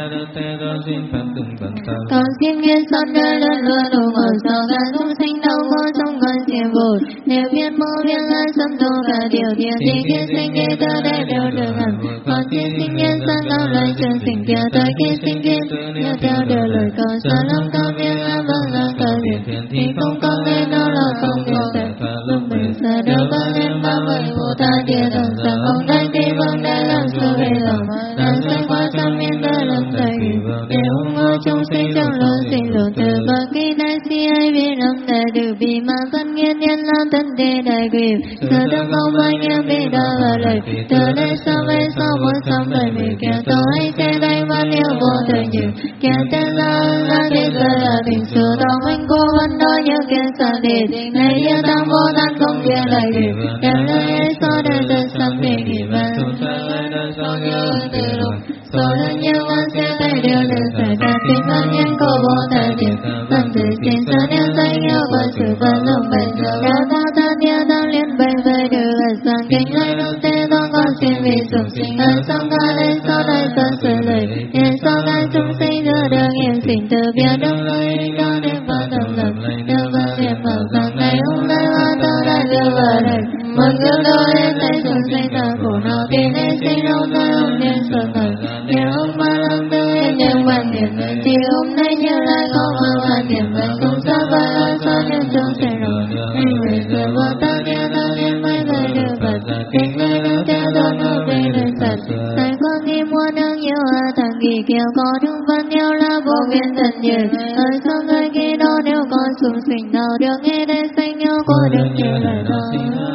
Con xin nghe son đời lớn luôn đủ ở sau cả chúng sinh đau khổ trong con diệm vội. Nếu biết mô biết là sâm tu cả điều thiện thì khi sinh khi tới đây đều được hẳn. Con xin sinh nhiên sang cao lời chân sinh kia tới khi sinh kia nhớ theo điều lời con xa lắm cao biết là vâng là cao thiện thì không có nghe đâu là không điều sẽ lúc mình xa đâu có lên ba mươi vô tha địa thần sang ông đại thì vâng đã làm sự về lòng làm sai qua trăm miên đã làm sai để ung ngô trong sinh trong lòng sinh lộ từ ba khi đại si ai biết lòng đại được bị mà thân nghiên nhân làm thân đề đại quyền giờ tâm ông mai nghe bị đau và lời từ đây sau về sau muốn sống đời mình kẻ tôi ấy sẽ đây và yêu vô thời nhiều kẻ tên là là thế giờ là tình sự đồng anh cô vẫn nói nhớ kẻ xa đề tình này yêu tăng vô tan không kia lại điều kẻ lời ấy sau đây đời sống để nghỉ và sau nhớ từ lúc sau đây nhớ quan sẽ thấy điều được xảy ra tình thân nhân cô vô thời điểm phần từ trên xa đeo tay nhau và sự vận động bệnh đau thao ta nhớ tăng liên bệnh về được ở sang kinh lấy lúc thế con con xin vì sủng sinh ở trong ta đây sau đây tân sự lời hiện sau đây chúng sinh đưa đường hiểm sinh từ biệt đông lời đó đến vào tâm lòng đưa vào việc vào sang ngày hôm nay hoa tao đã đưa vào đây một gương đôi lên tay chúng sinh ta khổ nào thì nên sinh hôm nay hôm nên sợ thần nhớ hôm mà lòng tư nhưng quan điểm chỉ hôm nay như lại có vào quan điểm và không xa và lo sao nhưng chúng sẽ rồi anh người giờ vào ta kia ta liên mấy người đưa vật tình người đưa theo đó nó về lên sạch tại con nghi mua nâng nhiều à thằng kỳ kêu có thương văn nhau là vô biên thần nhiệt ở sau người kia đó nếu con xuống sinh nào được nghe đây xanh nhau có được nhiều lời đó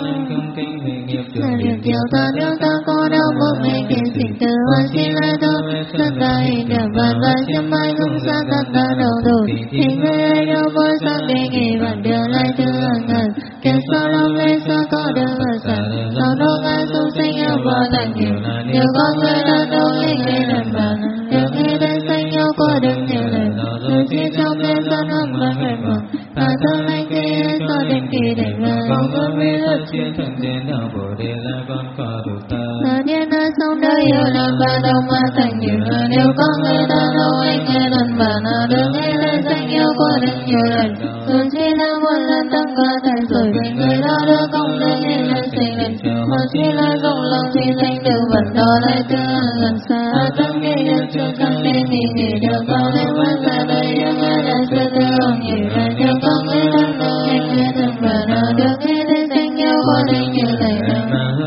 là điểm chiều ta nếu ta có đau một ngày kia sinh từ hoàn xin lại thôi thân ta hình đẹp vạn và xem mai không xa thân ta đầu đủ thì người ấy đâu vui sang đề nghị bạn đưa lại thứ hàng ngàn kẻ sau lòng lên sao có được ở sẵn sau đó ngã xuống sinh nhau vào thành nhiều nhiều con người đã đâu nghe nghe lần bàn được nghe đây xanh nhau có được nhiều lời rồi chỉ trong đêm dân hâm và mệt mỏi và thân anh kia sao đến kỳ để lời con con biết hết chiến thần đến đạo bồ đề là con có đủ ta là điên ở sông đời yêu làm ba đông mà thành nhiều lời nếu có người ta đâu anh nghe lần bàn nào được nghe đây xanh nhau có được nhiều lần rồi chỉ là một lần tâm có thành rồi vì người đó đưa công lên nên lên sinh lên một chỉ là rộng lòng thì thành được vận đó lại thứ lần xa tâm nghe được chưa tâm nên nghỉ nghỉ được bao đêm mắt ra đây yêu nghe đã sự thương nhiều lần nhiều con người đang đâu anh nghe thân bà nào được nghe đây xanh nhau có được nhiều lời nào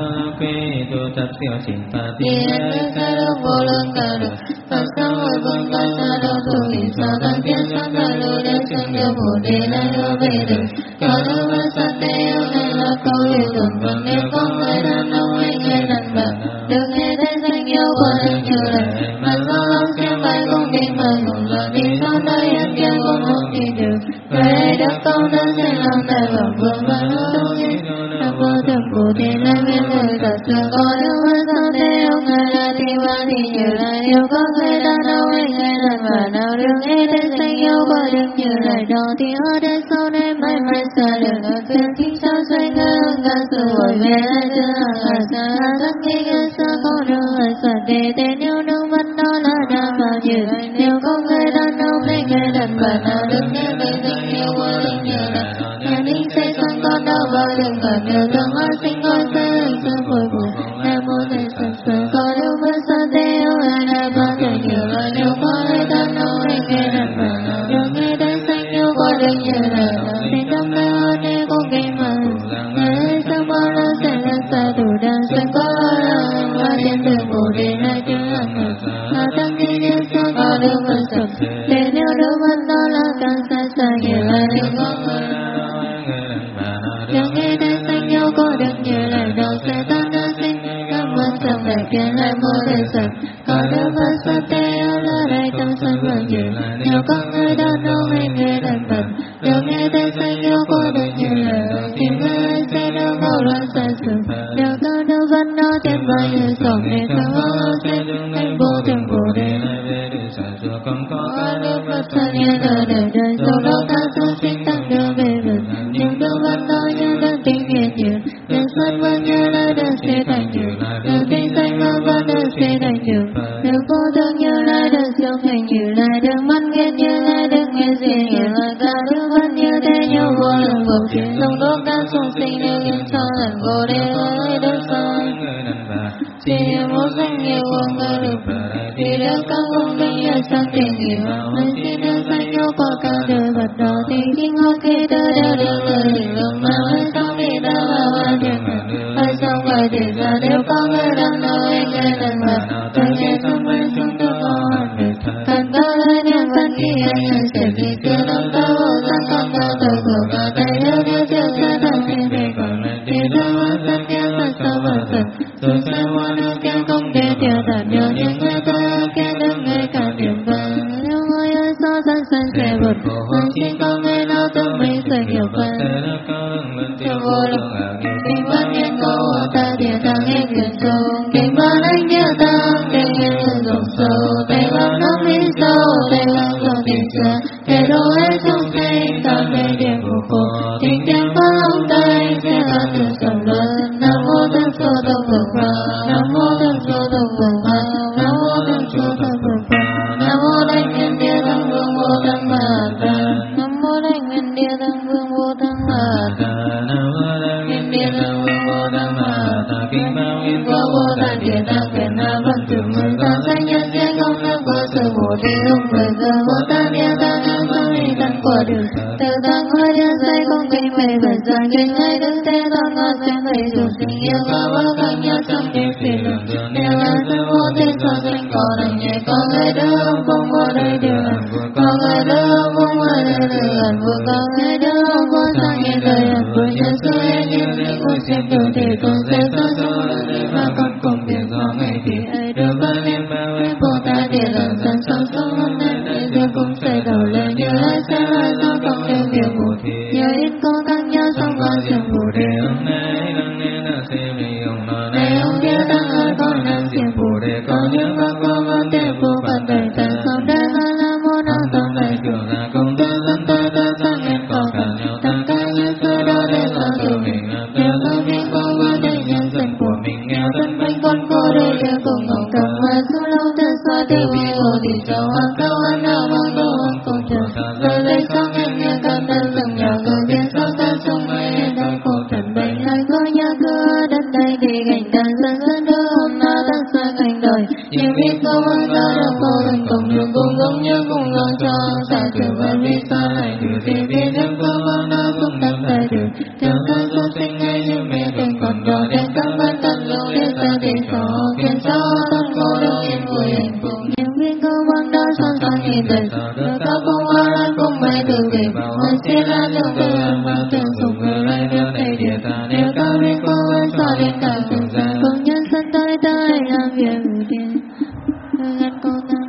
thì anh nghe xa đâu vô lương cả được Phật sao hồi vương ta xa đâu thủ hình sao tăng thiên sáng ta lưu đến chân điều bồ đề lại đưa về được có đâu mà sát tế yêu này là câu yêu tưởng vâng nếu có người đàn ông anh nghe lần bạc được nghe thấy danh yêu của anh nhiều lần mà do lòng xem bài không kinh mà không lo đi sau đây anh kia không không đi được người ấy được câu đơn sẽ lòng tại lòng vương và nó đâu nhé là vô thường bồ đề lại bên người cả xưa có đâu mà sao tế yêu người là thì qua thì nhiều là yêu có người đàn ông anh nghe lần và nào được nghe thấy danh yêu của được nhiều lời đó thì ở đây sau đây mãi mãi xa được ở trên chính sao xoay ngơ cả sự hồi về lại thứ hàng ở xa rất nghĩ ngờ xa có được ở xa để tên yêu nước vẫn đó là đã bao nhiêu nếu có người đàn ông anh nghe lần và nào được nghe về danh yêu của được nhiều lần nhà ninh sẽ sang con đâu bao đừng còn nhiều thương hoa sinh con sẽ hình sự vui buồn em muốn thấy sẵn sàng có được vẫn xa tế yêu ai đã bao nhiêu nhiều lời nếu có người đàn ông anh nghe lần và nào được nghe thấy danh yêu của được nhiều lần tình tâm nơi hơn để có game mà người sao bao lâu sẽ là xa đủ đang sẽ có lòng và đến từ bồ đề lại thứ hàng ngàn mà tăng khi như sao có được vẫn sập để nếu được vẫn đó là càng xa xa nhiều lời nếu có người được nghe thấy xanh nhau có được nhiều lời đầu sẽ tan đã sinh cảm ơn trong đại kia lại mô đề sập có được vẫn xa tế yêu là đây tâm sân vượng nhiều nếu có người đàn ông hay người đàn bật được nghe thấy xanh yêu có được nhiều lời thì người ấy sẽ được bao loạn xa sự nếu có được vẫn nó thêm bao nhiêu sống để thơ ơ sẽ thành vô thường bồ đề có được vật thân như đời đời đời sau đó ta xuống sinh tăng đưa về vực nhưng được vẫn đó như đơn tình nguyện nhiều nên xuất vẫn như lời đời sẽ thành nhiều đời tình xanh vâng vẫn đời sĩ thành tựu. Được vô thượng Như Lai, được siêu hình Như Lai, được mắt kiến Như Lai, được nghe diệt Như Lai, cả đức văn như thế như vô lượng vô chuyên dùng đốt các chúng sinh đều yên cho lần vô đế ơi đức son. Chỉ niệm vô danh nhiều vô người được thì được các công minh như sang tiền nghiệp nên xin được danh nhau qua cả đời vật đó thì kinh hoa khi ta đã được lời định lượng mà hơi xong đi ta vào hoa thiền hơi xong người thì ra nếu có người đang nói người lần mặt tôi chết không phải xuống tôi có hoàn được cần có lời niệm văn khi anh nhân sẽ đi chưa đông ta vô sang con ta tôi của cả tay yêu yêu chưa ra thân thiên về còn lại thì ta hóa thân kia thật sâu và thật rồi sẽ hoa nước kia không để tiêu tàn nhớ những người tôi kia được người cả niệm văn nếu người ơi so sánh sanh sẽ vượt khổ hoàn xin có người nào tự mình sẽ hiểu phần theo vô lượng kinh văn nhân câu ta địa tăng hết quyền sâu kinh văn anh nhớ tăng kinh nhân nhân rộng sâu tây văn năm đi sâu tây văn rộng tiền xưa tây đồ hết chúng sinh tam tây địa của cô tình tiền có lòng tây sẽ là từ sầm lớn nam mô thân số tông phật pháp nam mô thân số tông phật pháp nam mô thân số tông phật pháp nam mô đại nguyện địa tăng vương vô tăng ma ta nam mô đại nguyện địa tăng vương vô tăng ma ta nam mô đại nguyện địa tăng vương vô tăng ma ta kinh bao nguyện vô vô tăng địa tăng quyền na văn tử mười tăng danh nhân sẽ không năng của sự vô đi lúc mười giờ vô tăng địa tăng nam mô đi tăng của đường từ tăng hoa địa xây không kinh mê vật giang kinh ngay đứng thế tăng ngọt xem thấy dù sinh yêu có vô khắc nhớ trong đêm phiền đường đều là sự vô thiên so sinh có đành nhẹ có người đưa ông không vô đây đều là có người đưa ông không vô đây đều là vừa có người đưa ông vô sang yên đời hẳn vừa nhân sự em nhiên linh của xem đồ thì con sẽ so sông đời và con cùng việc có ngày thì ai đưa ba liên ba với Bồ Tát địa lần sẵn sông sông hôm nay đời giờ cũng sẽ đầu lên như ai sẽ là sao không đều việc mù thì nhớ ít cô tăng nhớ xong con xem mù đề hôm nay đang nghe là xem đi ông nói này ông kia tăng ơi con đang xem mù đề có những con có con thể phù phật đời tăng xong đây là là môn ông tâm đại trường là công tư dân tôi ta sang nên có cả nhau tăng ca nhân cơ đó để lo tự mình là tiêu cơ viên con với đây nhân dân của mình nghèo thân bánh con cô đây đều cùng ngọc cầm mà su lâu thân xoa tiêu vi ô thì cho hoàng cao ăn nào mang đồ hoàng cùng chờ rồi lấy xong em nghe cầm đơn rừng nhà cơ viên sao ta sông mây đây khổ thần bệnh lại có nhà cơ đất đây thì cảnh đàn dân dân đưa hôm na đang xa cảnh đời nhiều biết câu ơn ta được cô gần cùng đường cùng giống như cùng lòng cho xa trường và vì xa lại điều gì biết được câu ơn na cũng đăng tay được theo thân số sinh ngay như mẹ tình còn đỏ đen tâm văn tâm lưu đến ta để xó khiến cho tâm cô đâu yên vui hạnh phúc nhiều biết câu ơn đó son son nhìn đời được ta cùng hoa lan cùng mây từ về bảo ơn xin ra đường từ ăn mà thường sụp người lại nếu này địa ta nếu ta biết câu ơn so đến cả từng gian cùng nhân sân tới tới làm việc ưu tiên ngăn cô tăng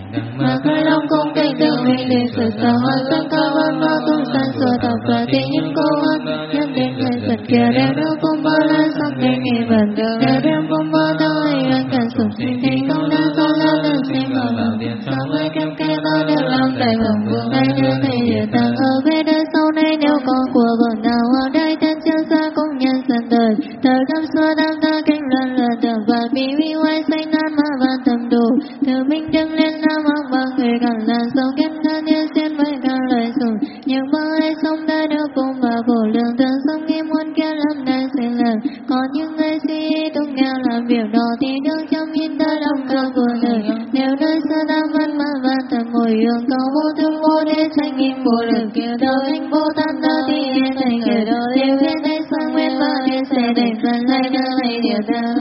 mà khởi lòng cùng tình tự mình để sự sao hoa dân cao ơn bao tung sanh sửa tập và tình những cô ơn nhất định thời giật kia đều đưa cùng bao lan xong để nghề vận đường đều đưa cùng bao tôi anh cần sụp sinh tình không đã có lao đơn sinh vào lòng điện sau với kém kém đó đều làm tại vòng vương đây đưa thầy địa tăng ở về đời sau này nếu có của vợ nào ở đây thân chưa xa cũng nhân sân đời thời khắp xưa đang ta kinh lần lần tầm và bị vi hoài xanh nan mà van tâm đủ từ mình đừng lên nam học bằng người càng là sâu kết thân như xuyên với cả lời sùng nhưng bao ai sống đã được cùng và vô lượng thường sống nghiêm muôn kia làm đại sẽ làm còn những người suy nghĩ tung nghèo làm việc đó thì đương trong nhìn ta lòng cao của đời nếu nơi xưa ta vẫn mà van tâm hồi hương cầu vô thương vô đế tranh nghiêm vô lượng kêu đầu anh vô tan ta thì em thành người đó đều biết đây sang nguyên ba biết sẽ đẩy dần lại đưa lại địa tăng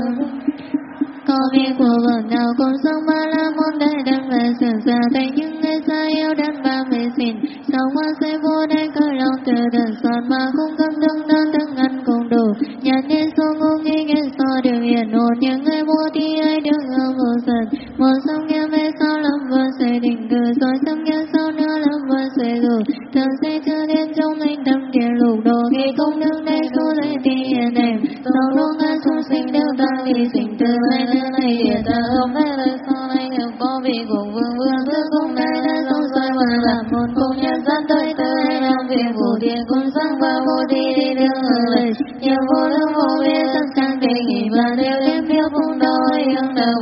có việc của vợ nào cũng sống ba la môn đại đăng và sửa xa thành những người xa yêu đàn ba mê xin sau hoa sẽ vô đây khởi lòng từ đần son mà không cầm đông đơn thức ăn cùng đủ nhàn nên số ngu nghi nghe so đường hiển hồn những người mua thì ai được ở vô giận một sông nghe về sau lâm vợ sẽ định cử rồi sông nghe sau nữa lâm vợ sẽ gửi thường sẽ chưa đến trong anh tâm địa lục đồ khi không đứng đây số lấy thì hiền đẹp sau lúc ngã xuống sinh đều ta vì sinh từ ai nơi này địa ta hôm nay lời sau này đều có vị cùng vương vương thứ cùng đây đã sống xoay mà làm hồn cùng nhân dân tới tới hay làm việc vô tiền cùng sang và vô đi đi đường hướng lời nhiều vô lượng vô biết tất sang kỳ nghỉ và đều đêm phiêu cùng đôi hướng đầu buồn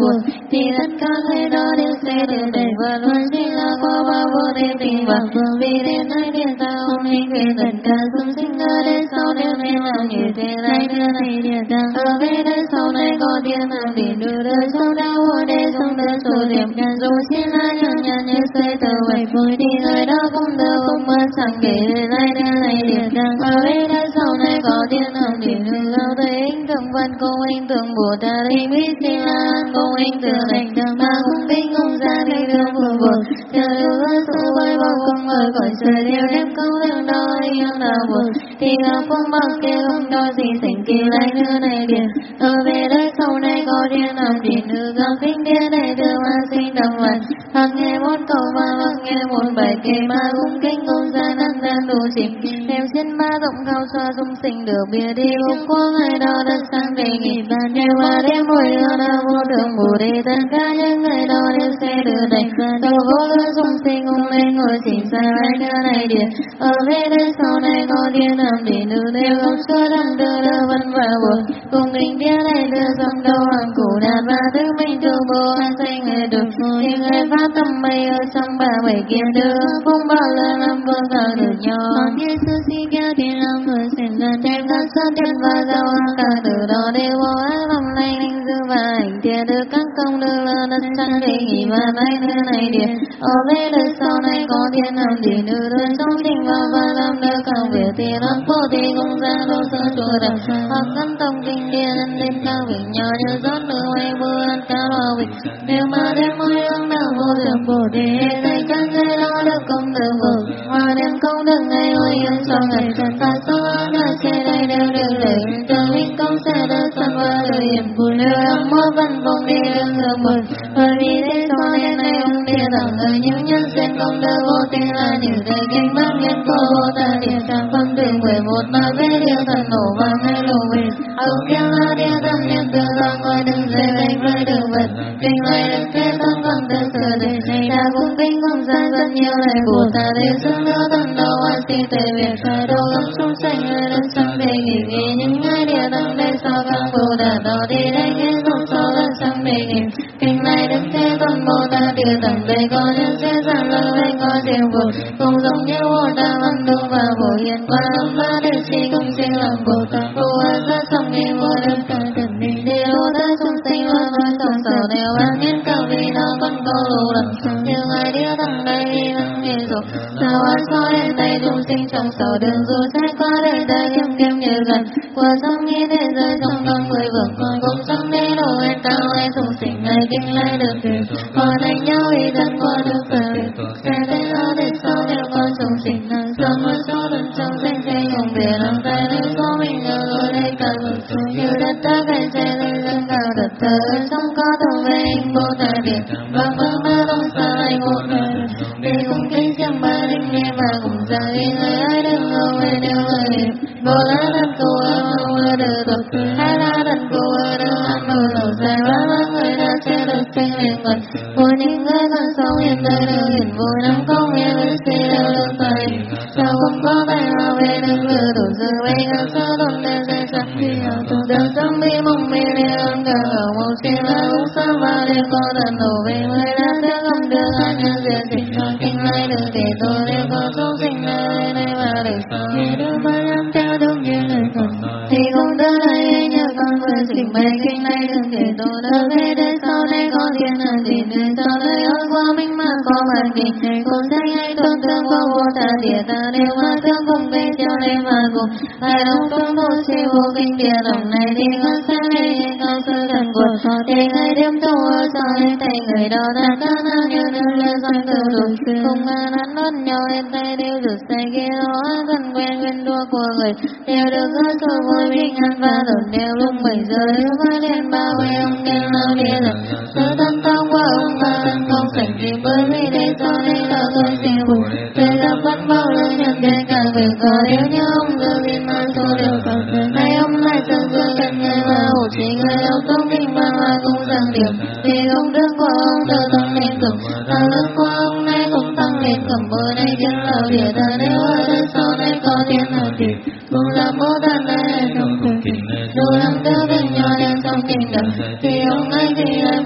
thì tất cả người đó đều sẽ được đầy và luôn chỉ là qua bao vô thể tình và phương vì đến nơi địa ta hôm nay về tất cả chúng sinh ở đây sau đều nên làm như thế này đưa này địa ta ở về đây sau này có thiên làm để đưa đời sau đau vô đây sống đời số điểm nhân dù xin là nhân nhân như xây tờ vậy vui thì người đó cũng được không mất sang kể lại đưa này địa ta ở về đây sau này có thiên làm để đưa lao thấy anh thượng văn công anh thượng bồ tát đi mỹ xin là công anh thượng anh thượng ma cũng binh cũng ra đi đưa vừa vừa chờ đưa số với bao công ở cõi trời đều đem câu đường đó anh nào buồn thì là không bao kia không đó gì thành kỳ lại đưa này điện ở về đây sau này có thiên làm điện đưa gạo kinh kia này đưa ma sinh đồng loạt hàng nghe một câu và hàng nghe một bài kệ ma cũng kinh cũng ra năng gian đủ chìm đem xin ma rộng khao xoa dung sinh được bia đi hôm qua ngày đó đất sang đề nghị bàn đều mà đêm mùi hương đã vô đường bù đề tất cả những người đó đều sẽ được đánh đầu vô lứa dung sinh cũng lên ngồi chỉnh sai lại đưa này điện ở về đây sau này có thiên làm điện đưa đều không xưa đăng đưa đưa văn và buồn cùng đình bia này đưa dòng đầu hoàng cụ đạt và thứ minh thương bố an xây người được những người phát tâm mây ở trong ba bảy kia đưa không bao giờ làm vương thờ được nhỏ như sư si kia thiên làm người xin lần đem các sơn thiên và giao hàng cả từ đó đều vô ác lòng này linh dư và hành thiện được các công đưa lên đất sang đề nghị và tay đưa này điện ở về đời sau này có thiên làm điện đưa đưa trong tình vào và làm đưa cao việc thì nó vô thì cũng ra đâu sơ chùa đằng hoặc dân tông kinh điển lên cao vị nhỏ như gió nước hay mưa ăn cao lo vị nếu mà đêm môi hương nào vô đường bồ đề tay các người đó được công được vượt hoa đem công được ngày ôi yên cho ngày trần ta số đời sẽ đây đều được lời từ linh công sẽ đỡ sân và đời hiểm vui đưa âm mơ văn vong đi đường đường mừng bởi vì thế cho nên này ông địa thẳng lời những nhân sinh công đời vô tình là những đời kinh bác nhân cô vô ta địa trang phân đường mười một nói về điều thần nổ và ngay lộ về ông kia là điều thần nhân từ ra ngoài đừng dây đánh với đường vật kinh lại được thế tâm con từ sửa để này ta cũng kinh không gian rất nhiều lời của ta để xương nữa thần đầu hoa si tề việc khai đầu gấp xuống xanh người đất sang đề nghị nghị những ai địa tâm đây sau các bồ tát đó đi đây nghe không sau đất sang đề nghị kinh lại được thế tâm bồ tát địa tâm đây có nhân sẽ giảng lời đây có diệu vụt cùng giống như bồ tát văn đúng và bồ hiền qua lâm ba để si cùng sinh làm bồ tát bồ hóa ra xong đi vô đơn cả thần đi đi lô ta chúng sinh hoa hoa song sầu đều an nhiên cao vì nó còn có lù lầm nhưng ai đĩa thằng đây đi lăng nghe dục sao ăn so đến tay chúng sinh trong sầu đường dù sẽ qua đời ta kiếm kiếm như gần qua sông như thế giới trong con người vượng còn cùng sông đi đồ hết cao hay chúng sinh này kinh lại được tiền hòa thành nhau ý thân qua được phật sẽ thấy nó để sau nếu con chúng sinh năng sớm ở số lần trong danh thế không về làm tay lấy số mình ở lối đây cả vực như đất ta phải chạy lên lên cao đất thờ trong có thầu về anh bồ tát điện và mơ mơ đông xa lại một đời để cùng kinh xem ba linh nghe và cùng ra đi người ai đừng ngờ về điều lời bồ tát thân cô ở mơ đời tục hai la thân cô ở đâu ăn mơ đầu dài và người ta sẽ được tranh lên gần của những người con sống hiện đời đều hiển vui năm công nghe với sĩ đều được tài sao không có tài nào về được lừa đủ giờ về ngân sơ đồn đều dây sẵn khi hào tu đơn sống đi mong mê lê ơn cả ở một xin là cũng sớm và đêm có thần đổ về người đã sẽ không được an nhân duyên sinh con kinh lại được để tôi đều có số sinh nơi đây và đời sau thì đưa phải làm theo đúng như lời thần thì không đỡ lại nhớ con vừa sinh bài kinh lại được để tôi đỡ về đây sau đây có thiên hàng thì nơi sau đây ơn qua mình mà có bản kinh này không danh hay tôn thương có vô tát địa ta đều mà thương cùng về theo đây mà cùng ai đông tôn vô siêu vô kinh địa đồng này thì con sáng đây con sư thần của thì ngày đêm tu ở sau lên tay người đó ta ta na như nước lên xoay từ lùi cùng an ăn ớt nhau lên tay đều được say kia đó gần quen quen đua của người đều được hứa sự vui bình an và đồn đều lúc bảy giờ đều mới lên ba mươi ông đêm nào địa lần sự thân thông qua ông ta thân không sảnh gì bởi vì đây cho nên là tôi siêu bùi thời gian vẫn bao lời nhận đến cả việc có nếu như ông đưa viên mang số đều phật nay ông lại sân dương gần người và hổ chỉ người ông không kinh mà mà cũng rằng điểm vì ông đức của ông tự tăng lên cực ta đức của ông nay cũng tăng lên cầm bờ này chân lầu địa ta nếu ở đây sau này có tiền nào thì cũng là bố tát này trong cùng kinh dù làm đưa bên nhỏ đen trong kinh đậm thì ông ấy thì ai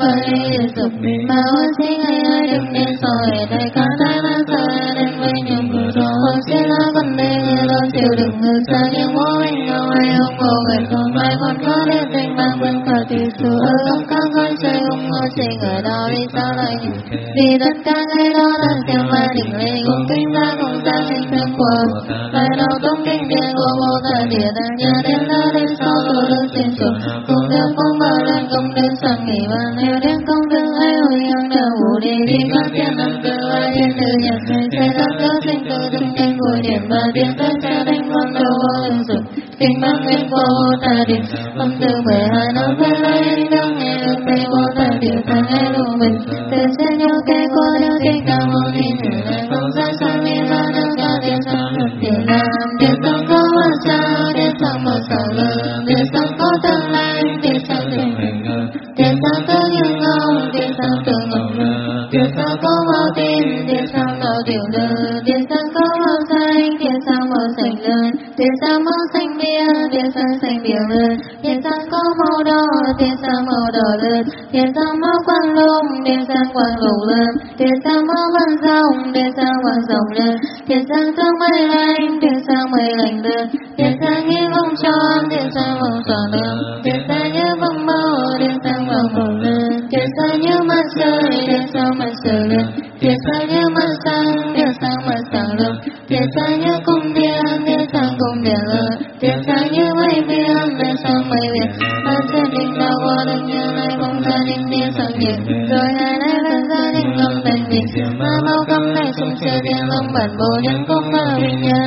phật y sụp ma ôn sinh ai ai đừng nên soi đại ca thái ma sa đến với những người đó ôn sinh là con đây người đó chịu đựng người xa những mối anh đâu ai không có người không ai còn có để tình mang bên cả thì sự ở trong các con chơi không ngồi chơi người đó đi sao lại vì tất cả người đó đang theo ma định lệ cùng kinh ra cùng ra sinh thương của bài đầu tung kinh địa của vô ta địa ta nhớ đến đó đến sau tôi được xin chuộc cùng được con bao lần cùng đến sang nghỉ và nếu đến công đức ấy hồi hương đều vụ đi đi các thiên năm tư và thiên tư nhật ngày sẽ ra cơ sinh tư từng kinh vui điện và điện tới sẽ đánh con đầu vô ứng dụng kinh bác kinh của vô ta điện âm tư mười hai năm phải lấy anh đâu nghe được đây vô ta điện ta nghe đủ mình từ sẽ nhớ cái cô nhớ kinh ca mong nhìn thử lại không ra sang mi ra đâu cho điện sang được điện làm điện sang có hoa sao điện sang một sao lương điện sang có tương lai điện sang tình hình ngờ điện sang tự như ngông điện sang tự ngọc lừa điện sang có màu tin điện sang đầu tiểu lừa điện sang có màu xanh điện sang màu xanh lươn điện sang màu xanh bia điện sang xanh bia lươn điện sang có màu đỏ điện sang màu đỏ lươn điện sang màu quang lung điện sang quang lung lươn điện sang màu vàng rồng điện sang vàng rồng lươn điện sang tương mây lạnh điện sang mây lạnh lươn điện sang như vòng tròn điện sang vòng tròn lươn điện sang như vòng màu điện sang vòng màu lươn điện sang như mặt trời điện sang mặt trời lươn điện sang như mặt sáng điện sang mặt sáng lươn điện sang như cung điện điện sang cung điện lươn điện sang như mây biển điện sang mây biển mặt trời đỉnh đầu qua đừng như này không ra đỉnh điện sang điện rồi hai này lên ra đỉnh ngầm thành điện mà bao cầm này sung sướng điện lòng bản bộ nhân công mà bình nhân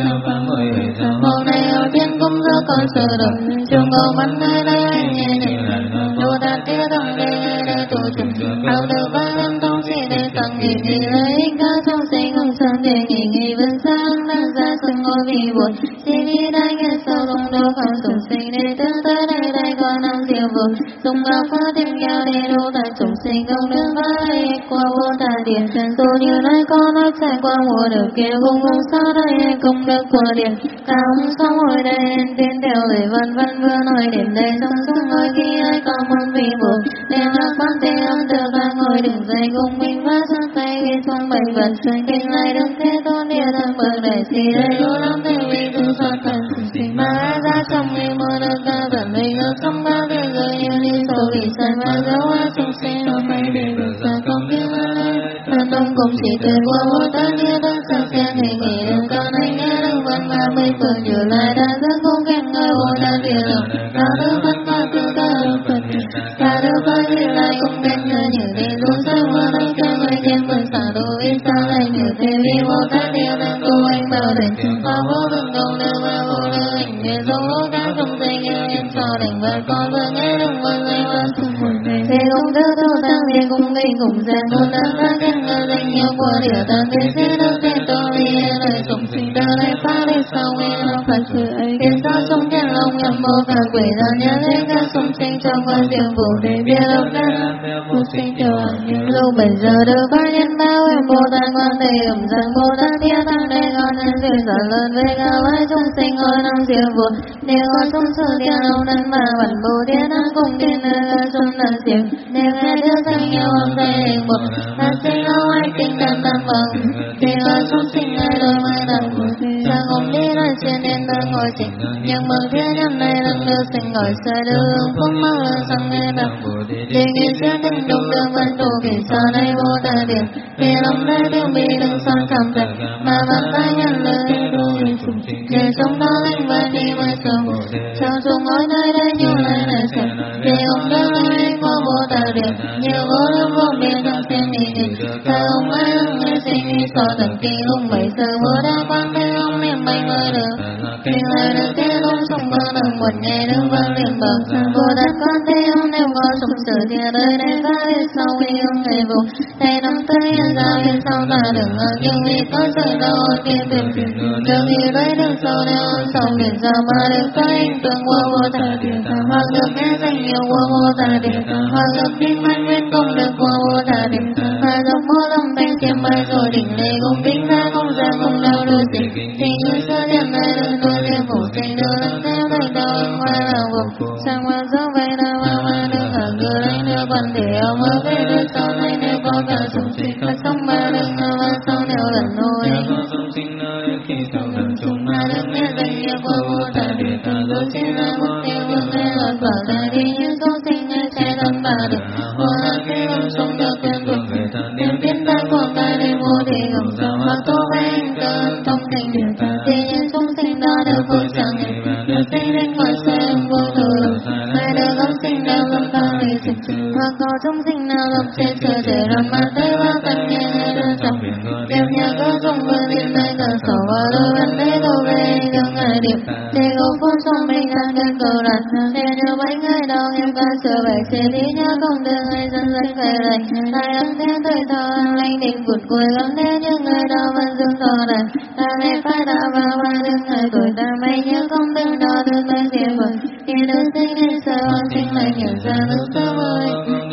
màu này ở thiên cung giữa con sơ đồng trường cầu mắt nơi đây nhẹ nhàng đồ đạt tiêu đồng đây đây tổ chức hào được ba năm thông sĩ đây tăng nghỉ nghỉ lấy ca trong sinh không sơn để nghỉ nghỉ vân sang đang ra sân ngôi vì buồn xin đi đây nghe sâu lòng đâu không sủng sinh để tới tới đây đây con năm diệu vượng dùng bao phá thêm nhau để đô tại sủng sinh không đứng vai qua vô ta điện dù như nay con nói trải qua mùa được kia cùng cùng sao đây cùng được qua điện cả ông sống ngồi đây đến theo lời văn văn vừa nói đến đây xong xuống ngồi khi ai còn muốn vì buồn đem lạc quan thế âm được ta ngồi đừng dậy cùng mình và sang tay vì xong bảy vật kinh lại được thế tôn địa thân bậc đại sĩ đây đô lắm thế vì tự soát thần sinh mà ra trong người mơ được ta vẫn mình ở trong ba thế giới như đi sâu vì sân và dấu ai sung sinh nó phải để được ra công kiếm ơi thần tông cùng chỉ tuyệt qua vô ta như đơn sang sen thì nghỉ đừng con anh nghe được vẫn mà mây phượng trở lại đã rất không khen ngợi vô ta địa lòng ta được vẫn qua tư ta được phật ta được qua đi lại không khen ngợi như thế luôn sao vô đây cho người thiên vân xả đồ vì sao lại như thế vì vô ta địa lòng cô anh bảo định và vô vừng công đưa và vô đưa hình nghe dấu vô ta không thể nghe em cho đành và con vừa nghe đừng vâng nghe và xung một ngày thế không đưa thu tăng thì cùng gây cùng gian con đang ra khen ngợi danh nhiều của địa tăng thế sẽ được thế tôi vì lời sủng sinh ta lại phá đi sau nghe nó phật sự ấy khiến sao sung thiên lòng nhầm mô cả quỷ ra nhớ lấy ca sung sinh trong quan diệu vụ để biết đâu ra sung sinh cho những lúc bây giờ được ba nhân bao em bồ tát quan thế ẩm rằng bồ tát thiên tăng đây con nhân duyên giả lớn với cả vai sung sinh ngôi năm diệu vụ nếu con sung sự thiên ông nên mà bản bồ thiên tăng cùng thiên nơi ca sung năng diệu nếu nghe đưa sang nhiều âm thầy hình bộ ta sinh lâu ai kinh thần tăng vọng thì con sung sinh ai đôi mai nặng sang ông đi lại trên đến ta ngồi chỉnh nhưng mừng thiên nhân này lần đưa sinh ngồi xa đường không mong là sang nghe nặng đề nghị sẽ tinh đụng đường văn đồ kỳ sau đây vô ta điện vì lòng đây tiêu bị đừng son cảm thật mà bàn tay nhân lời đôi để sống đó linh và đi mới sống sao xuống ngồi nơi đây như lại này sạch vì ông đã nói có vô ta điện nhiều vô lưu vô biên trong xem đi điện sao ông ấy lưng nghe sinh đi so tận kỳ lung bảy giờ vô đa quan thế ông niệm bay mới được kinh lại được thế lung sung mơ đừng một ngày đừng vang liền bậc vô đa quan thế ông nêu có sung sự kia đời này ra biết sau khi ông ngày vụ thầy nắm tới hiện ra bên sau ta đừng ngờ nhưng vì có sự đâu kia tìm đừng như đấy đừng sâu đeo sau biển ra mà được có anh tương qua vô ta điện hoặc được nghe danh nhiều qua vô ta điện hoặc được kinh mạnh nguyên công được qua vô ta điện và dòng mô lòng thanh chiêm bay rồi đỉnh lệ cùng kinh ra không ra không đâu đưa dịch thì như sơ điện này đừng tôi liêm phủ sinh đưa lưng theo đời đầu ngoài là vùng sang qua gió về nào mà mà được ở cửa đây đưa quan thể ông mơ về đời sau này nếu có cả chúng sinh khác sống ba đường nào và sau nếu lần nôi có chúng sinh nơi khi sau lần chúng mà được nghe danh nghĩa của Bồ Tát địa ta rồi xin là một tiêu vương nghe lời bảo ra đi những chúng sinh nghe che thân ba được Bồ Tát khi lâm sống được quyền thuộc về thần niệm biến tan của cái đi vô thị gồng sao hoặc tu với anh cơn trong tình địa ta thì những chúng sinh đó được vui chẳng nghỉ và được sinh đến khỏi xem vô thường hay được ông sinh nào lâm ta lý dịch hoặc có chúng sinh nào lâm chết chưa thể làm mà tới ba tận nghe hay đơn trọng đều nhà có trong vương liên nơi cờ sổ và đôi vấn đề đâu về đường ngày điểm để cầu phúc cho mình an đơn cầu đặt để nhớ mấy người đau em ca sửa về xử lý nhớ công đường hay dân dân về lệnh ai âm thế thời thọ lành định vụt cuối gắn đến những người đau vẫn dương thọ này ta mẹ phải đã vào ba đường ngày tuổi ta mấy nhớ công đường đó được nơi diệt vượt khi được sinh đến sơ sinh lại nhận ra nước sơ vơi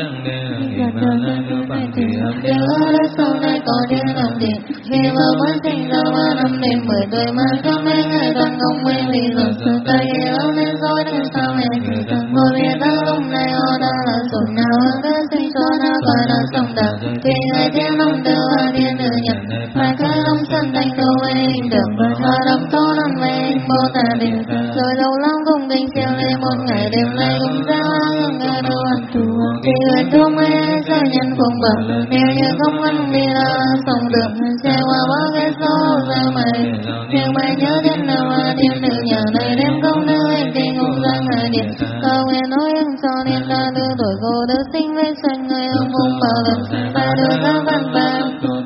điều ở đất sau này có thiên đồng điện khi mà mới sinh ra ba năm đến mười tuổi mà có mấy người còn không quên vì rồi sự tay yêu nên dối đến sau này ngồi biết ta lúc này họ đã là sụn nào hơn đã sinh cho nào coi đã sống đạt thì người thiên long tư và thiên nữ nhập phải khai long sân thành đồ về hình được và thọ đâm tô năm về hình Bồ Tát định rồi lâu lắm cùng bình siêu lên một ngày đêm nay cùng ra hương nghe đồ ăn thù thì người tu mê giờ nhân cùng bậc nếu như không ăn đi là sống được sẽ qua bao cái số ra mày nhưng mày nhớ đến nào mà thiên nữ nhà này đêm không đưa em kinh cùng ra ngày điện cầu nguyện nói em cho nên ta đưa tuổi cô được sinh với xuân người ông cùng bảo lần ta đưa ra văn ba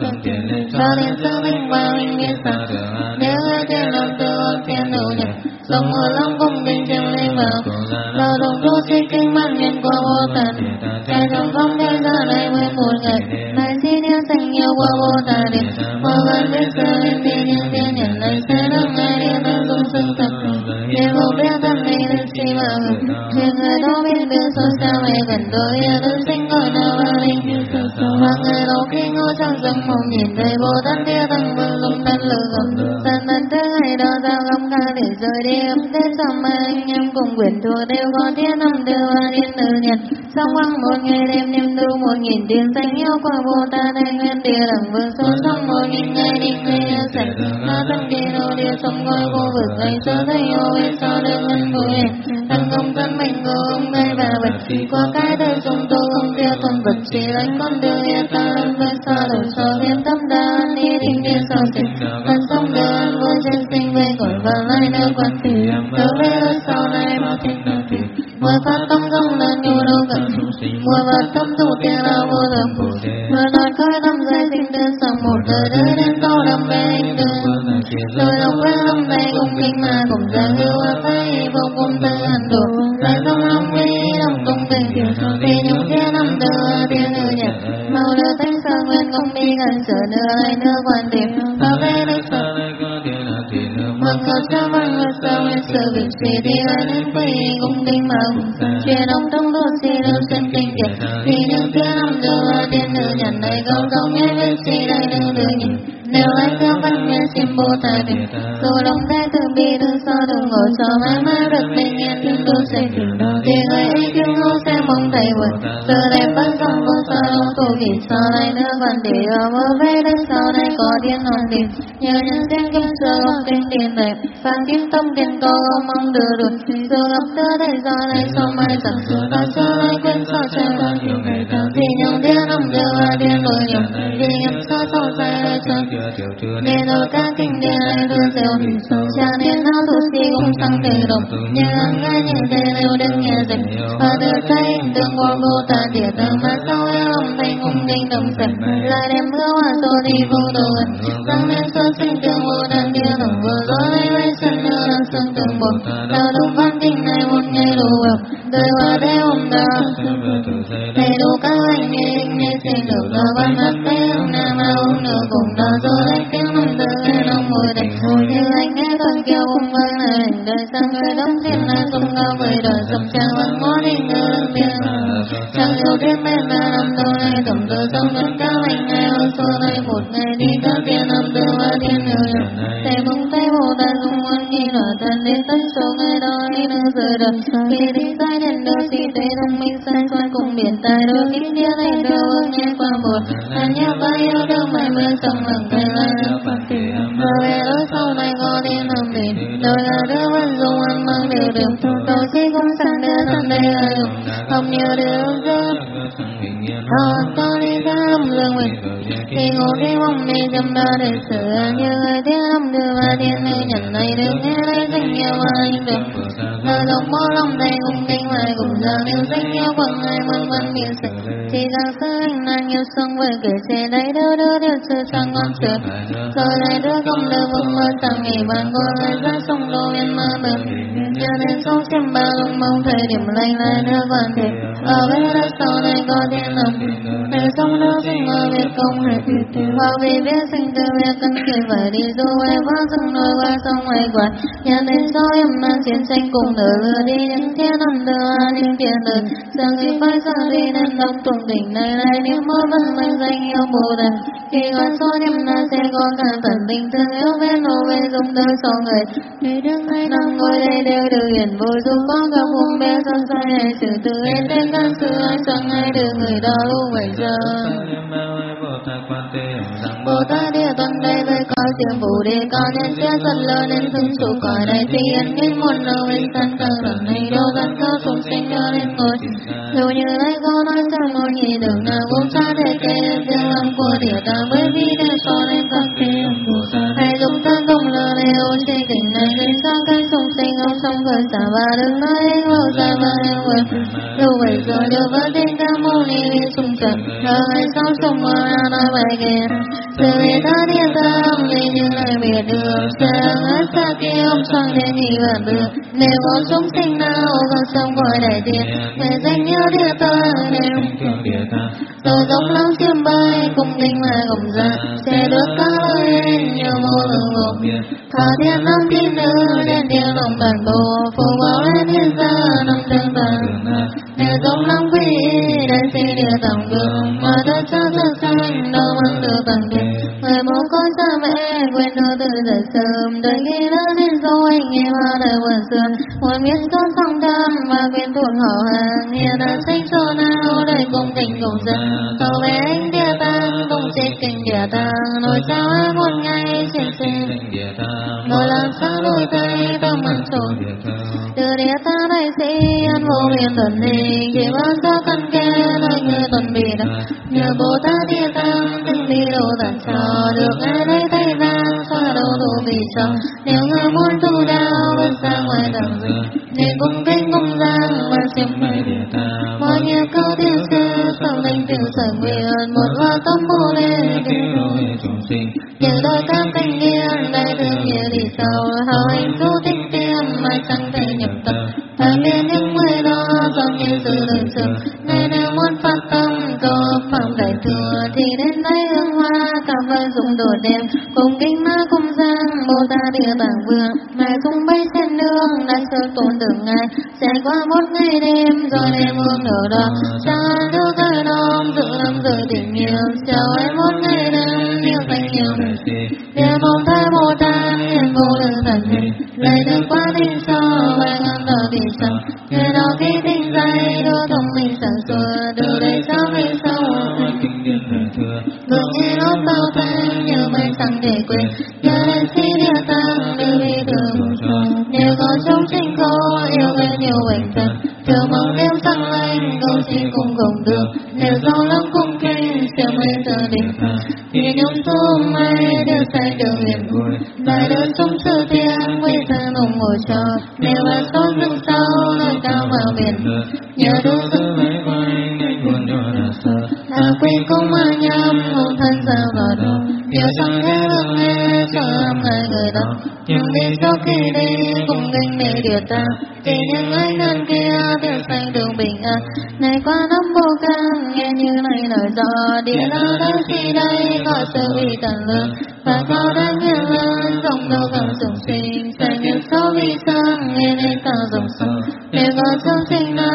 cho nên sự vinh bao hình biết sao nếu người thiên đồng tư thiên nữ nhập sống ở lòng cùng bình chân lên vào lao động tu sĩ kinh mang nhân của Bồ Tát cái dòng không thế ra này với một ngày này xin yêu thành yêu của Bồ Tát điện mỗi lần biết sơ lên thiên nhân thiên nhận này sẽ được ngày điện ta dung sưng thật để vô biết thân này được si mà ngực nhưng người đó biết được sâu xa về gần tôi yêu được sinh ngồi nào và linh và người đó khi ngô trong rừng mộng nhìn thấy Bồ Tát kia tăng vương dung thân lực gồm sân thân thứ ngày đó giao gom ca để rời đi ấm thế xong mà anh em cùng quyển thua đều có thiên năm đưa và thiên nữ nhật xong bằng một ngày đêm niềm tu một nghìn tiếng danh yêu của Bồ Tát hay nguyên địa đẳng vương số xong một nghìn ngày đi ngày sạch ta tăng đi đồ điều xong ngôi khu vực ngày sơ thấy yêu về sau được ngân của hẹn tăng công thân mình của ông ngày và vật qua cái đời dùng tu không tiêu thuần vật chỉ đánh con đường yên ta lâm với xa đầu cho thêm tâm đa đi định địa sau sinh thân sống đơn vô chân sinh về cõi và lại nơi quan tỷ tới về đời sau này bao thiên đạo thị mười phát tâm không đơn nhu đâu cần mười phát tâm tu tiền là vô lượng mười đợt khởi tâm giới sinh đơn sau một đời đời đến sau đâm về hình đơn rồi lòng quên lâm này cùng kinh mà cùng giang hữu và thấy vô cùng tư hành độ lại không lòng quy đồng cùng tình vì những thiên năm đưa thiên nữ nhật màu đưa thanh sơn nguyên công đi gần sở đưa ai đưa quan điểm và về đức sở mừng hợp cho văn vật sao nguyên sự việc sĩ đi ai đến quy cùng kinh mà truyền ông trong đô sĩ lưu sinh kinh tiệt vì những thiên năm đưa thiên nữ nhật này không không nghe biết sĩ đây đưa đưa nhìn nếu ai theo văn nghe xin Bồ Tát định dù lòng thái từ bi từ so đừng ngồi cho mãi mãi được bình yên thiên tu sinh thì người ấy thương ngô sẽ mong thầy vượt giờ đẹp vẫn không vô sao đâu tu kỳ sau này nữa vẫn để ở mơ về đến sau này có thiên hoàn điện nhờ những tiếng kinh sơ gom kinh điện đẹp phản kim tâm kinh cầu không mong đưa được dù gặp đưa thầy do này sau mai chẳng sửa ta sơ này quên sao chơi ta thì những thiên năm đưa và thiên đổi nhập vì nhập sao sau sai lời chơi nên rồi các kinh điển này đưa dèo cha nên nó tu sĩ cũng sang thể động như ăn ngay như thế đều được nghe dịch và đưa thấy hình tượng của Bồ Tát địa tạng mà sau em lòng thành cùng kinh đồng sạch lại đem mưa hoa tô đi vô đồ ẩn tăng nên sơ sinh tương vô đàn địa tổng vừa gió lấy lấy sân nữa đang sương tương bột đào đúng văn kinh này một ngày đủ bậc đời hoa đế hôm đó thầy đủ các anh như hình như sinh được do văn mắt tế ông nam mà ông nửa cùng đó rồi lấy tiếng năm từ nghe lòng mùi đạch như anh nghe con kêu cùng vơi này đời sang người đông thiên là sông cao người đời sông trang vẫn ngó đi ngờ lưng tiếng chẳng yêu thiên bên là năm đâu này tổng từ sông đất cao anh ngày ơi xưa nay một ngày đi các thiên năm từ và thiên nữ thầy bông tay Bồ Tát dung muôn nghi lửa thân đến tất số người đó nương giờ đời khi đi sai đến đâu si tuệ thông minh sáng xoan cùng biển tài đôi khi kia này đâu nghe qua một anh nhớ bao yêu đâu mãi mưa sông lòng tay lại đâu phật tiền rồi về lối sau này có đi làm gì đôi là đứa vẫn dùng ăn mang đều được tôi chỉ cũng sang đưa sang đây là dùng không nhiều được giấc họ có đi ra lâm dương mình thì ngủ đi mong đi chăm đa để sửa như người tiếng lâm đưa và thiên nữ nhận này được nghe lấy danh nhiều mà anh được lời dòng mô lòng tay cùng kinh lại cùng giang yêu danh yêu bằng ai mân mân miệng sạch chỉ rằng sơ anh nàng yêu sông với kể xe đấy đưa đưa đưa sư sang con sửa rồi lại đưa không đưa vững mơ sang ngày bàn cô lại ra sông đô miền mơ bờ cho nên sông xem ba lông mong thời điểm lạnh lại đưa quan thể ở bên đất sau này có thiên lòng để sông đưa sinh ở việt công hệ vào vì biết sinh từ việc cần kiệt phải đi du về qua sông nổi qua sông ngoài quạt nhà đến số em mang chiến tranh cùng nở lừa đi những thiên năm đưa những thiên đời giờ người phải sao đi nên đông tùng đỉnh này này nếu mơ vẫn mang danh yêu bồ đề khi con số em là sẽ có cả phần tình thương yêu bên hồ về dùng đời sau người người đứng hay nằm ngồi đây đều được hiển vô dù có gặp vùng bé son sai hay sự từ em đến căn sự ai chẳng ai được người đó luôn bây giờ Bồ Tát địa tuần đây với coi tiếng phù đề cao nhân sẽ dần lớn nên thương chủ cõi này thì yên nhiên muôn nơi bên sân cơ lần này đâu dân cơ chúng sinh đưa lên ngồi dù như lấy cô nói rằng một nhị đường nào cũng xa thể kê tiếng lòng của địa ta với vi đề so nên các tiếng hãy dùng thân công lơ lê ô chê kỉnh này đến sang cây chúng sinh ông sông khởi xả và đừng nói anh vô ra và em vượt dù bây giờ đều vẫn tin ca mô ni xung trận thờ ngày sau sông mơ nói bài kìa từ vì ta thiên tâm vì như này biệt đường sáng hết xa kia ông sang đến nhị vạn đường nếu có chúng sinh nào còn sống khỏi đại tiền để danh nhớ địa ta nên rồi giống lắm chiêm bay cùng tình mà cùng ra sẽ được ca lên nhiều mô lượng một thả thiên năm thiên nữ đến tiếng lòng bản bộ phù bảo lên thiên gia năm tương tàn để giống lắm quý đại sĩ địa tổng đường mà ta cha thật xanh đâu mang được bằng đường người bố có cha mẹ quên đâu từ giờ sớm đợi khi lớn lên rồi nghe hoa đời buồn sương muốn biết có song thơm và quên thuộc họ hàng hiện đã sinh cho nào đời cùng tình cùng dân cầu về anh địa tang cùng chết kinh địa tang nỗi sao một ngày trên sinh nỗi làm sao đôi tay tâm ăn trộn từ địa ta đại sĩ ăn vô miền tuần hình chỉ bao giờ cần kê nơi như tuần bị đập nhờ Bồ Tát địa tang từng đi đâu tận cho được ai lấy tay ra xóa đâu đủ bị cho nếu người muốn tu đạo vẫn ra ngoài đằng rừng để cùng kinh cùng giang và xem nơi địa ta bao nhiêu câu thiên sư song linh tiểu sở nguyện một hoa tâm bồ đề kinh rồi chúng sinh như đôi cam canh nghiêng đại thương như đi sau hào hành tu tinh tiên mà chẳng thể nhập tâm thầy biết những người đó giống như sự lương sương ngày nào muốn phát tâm có phạm đại thừa thì đến đây hương hoa cà phê dùng đồ đẹp cùng kinh ma cùng giang Bồ Tát địa tạng vương mẹ dùng bay sen nương đại sơ tôn đường ngày sẽ qua một ngày đêm rồi đêm hương nở đó sao ai đưa cái đom dự lâm dự tình yêu sao ai một ngày đêm yêu tình yêu địa mong thái Bồ Tát hiền vô lượng thần hình lấy được qua tình sâu về ngàn đời bị sâu người đó khi tình dây đưa thông minh sáng sủa đưa đây sao về sau ngược như lốt bao thanh như mây trắng để quên nhớ đến si địa tạng đưa đi đường nếu có trong sinh khô yêu gây nhiều bệnh tật chờ mong đêm sáng lành cầu xin cùng cùng đường nếu gió lắm cùng kinh xem mây giờ định thì nhung xuống mây đưa say đường huyền vui lại đơn sông sư thiên với thân hùng ngồi chờ nếu là sốt rừng sâu nơi cao vào biển nhớ đủ sức mấy quay nên buồn nhớ là sợ là quy cũng mà nhắm hồn thân ra vào đâu điều chẳng thế được nghe sợ làm ngày người đó nhưng đi sau khi đi cùng kinh để địa ta thì những anh đơn kia đều xanh đường bình an này qua năm vô can nghe như này lời gió địa la đã khi đây có sự bị tàn lương và cao đã nghe lớn dòng đâu càng sùng sinh xanh miệng số vì sang nghe nên ta dòng sông để có sông sinh nào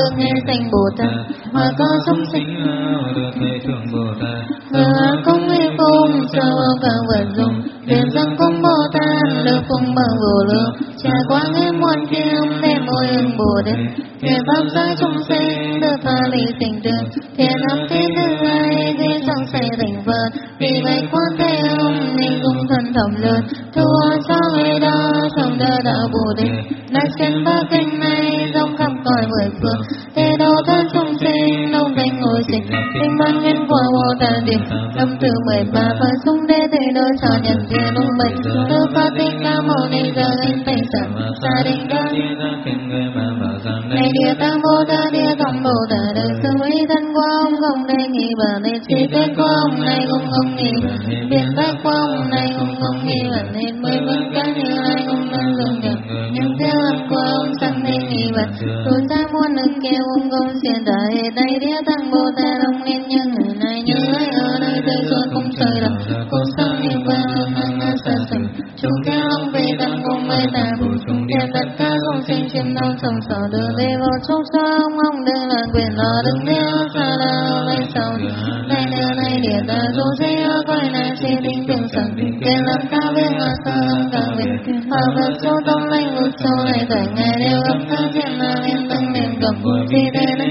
được nghe danh Bồ Tát, mà có chúng sinh được thầy thượng Bồ Tát, thừa công nghi phung sơ vô cả vật dụng, tiền dân cung Bồ Tát được phung bằng vô lượng, trải qua nghe muôn kiếp để môi ứng Bồ Đề, thiện pháp giới chúng sinh được tha ly sinh tử, thiện âm thế thứ hai thế trong say thành Phật, vì vậy quan thế âm nên cung thân thầm lớn, thua cho người đó trong đời đạo Bồ Đề, lại trên ba kinh này rộng khắp cõi mười phương, thế độ thân chúng sinh đông thành ngồi sinh, kinh văn nguyên của Bồ Tát Điện, lâm từ mười ba phần sung đế thế đối cho nhân thiên đông bệnh, từ Phật Thích Ca Mâu Ni giờ lên tây sản, gia đình đó. Này Địa Tạng Bồ Tát, Địa Tạng Bồ Tát, đời sự ý thân của ông không đề nghị và nên trí tuệ của ông này cũng không nghi, biện pháp của ông này cũng không nghi và nên mới vấn các như lai cũng đang dùng được, nhưng theo âm của ông sang đề nghị vật, tôi ra muôn nước kêu ông công xiên đại đây Địa Tạng Bồ Tát ông nên nhân người này như ấy ở nơi tây xuân không trời đâu, cùng sang niệm qua ông năng nga sa sừng, chúng theo ông về tăng cùng với ta bổ sung điện tất cả không sinh chiêm đông trong sở đường để vào chúc cho ông ông đừng là quyền lo đừng đeo xa lao lấy sau này nơi này địa ta dù sẽ ở cõi này sẽ tính tương sẵn kể làm ta biết là sơ âm càng việc hòa vật số tông lãnh vực sau này tại ngày đều gặp ta thiên là liên tăng niệm cầm thì thế này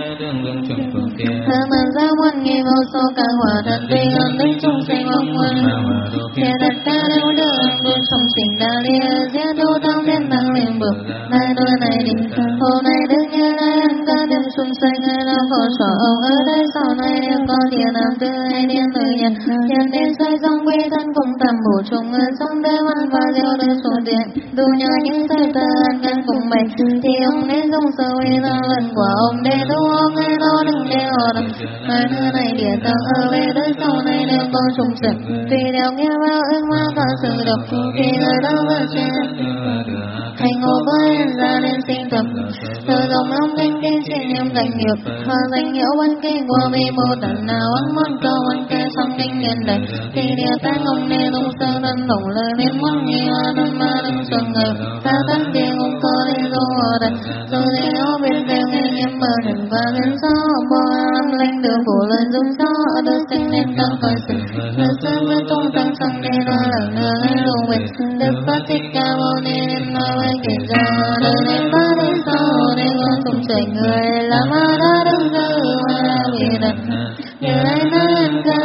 thơ mà ra muôn nghi vô số cả hòa thật vì gần đến chúng sinh ông quân thế tất cả đều được anh buôn trong trình đa lia giết đô tăng thiên tăng liên bực này đôi này định hôm nay đương như lai ăn ca đêm xuân xanh ai nào có sở ông ở đây sau này nếu có địa nam tư hay điên người nhật hiện đến xoay dòng quy thân cùng tầm bổ trùng người sống đế văn và diệu đời số điện đủ nhờ những thời tơ ăn căn cùng bệnh thì ông nên dùng sơ uy ra lần của ông để tu ông nghe đó đừng để họ đừng hai nơi này địa tạng ở về đời sau này nếu có trùng sự tùy theo nghe vào ước hoa có sự độc thì người đó vẫn sẽ thành ngộ với ra lên sinh tập từ dòng ông kinh kinh trên niệm danh nghiệp và danh hiệu văn kinh của vị Bồ Tát nào ăn món câu ăn kê xong kinh nhân đại thì địa tạng ông nên ông sơ thân đồng lời nên món nghi hoa thân ma đừng xuân ngờ tha thân địa ông có lên dô hòa đặt dù gì ó biết đều nghe nhiễm bờ rừng và lên gió bò âm lãnh đường phủ lời dung gió đưa sinh lên tăng cõi sự lời sơn với tung tăng sang đê loa lẳng nửa ngay lùng mình đức Phật Thích Ca Mâu Ni nên nói với kể ra đời này ba đến sau nên con cùng chạy người là ma đã đứng dư mà đã bị đặt như lai nói ăn ca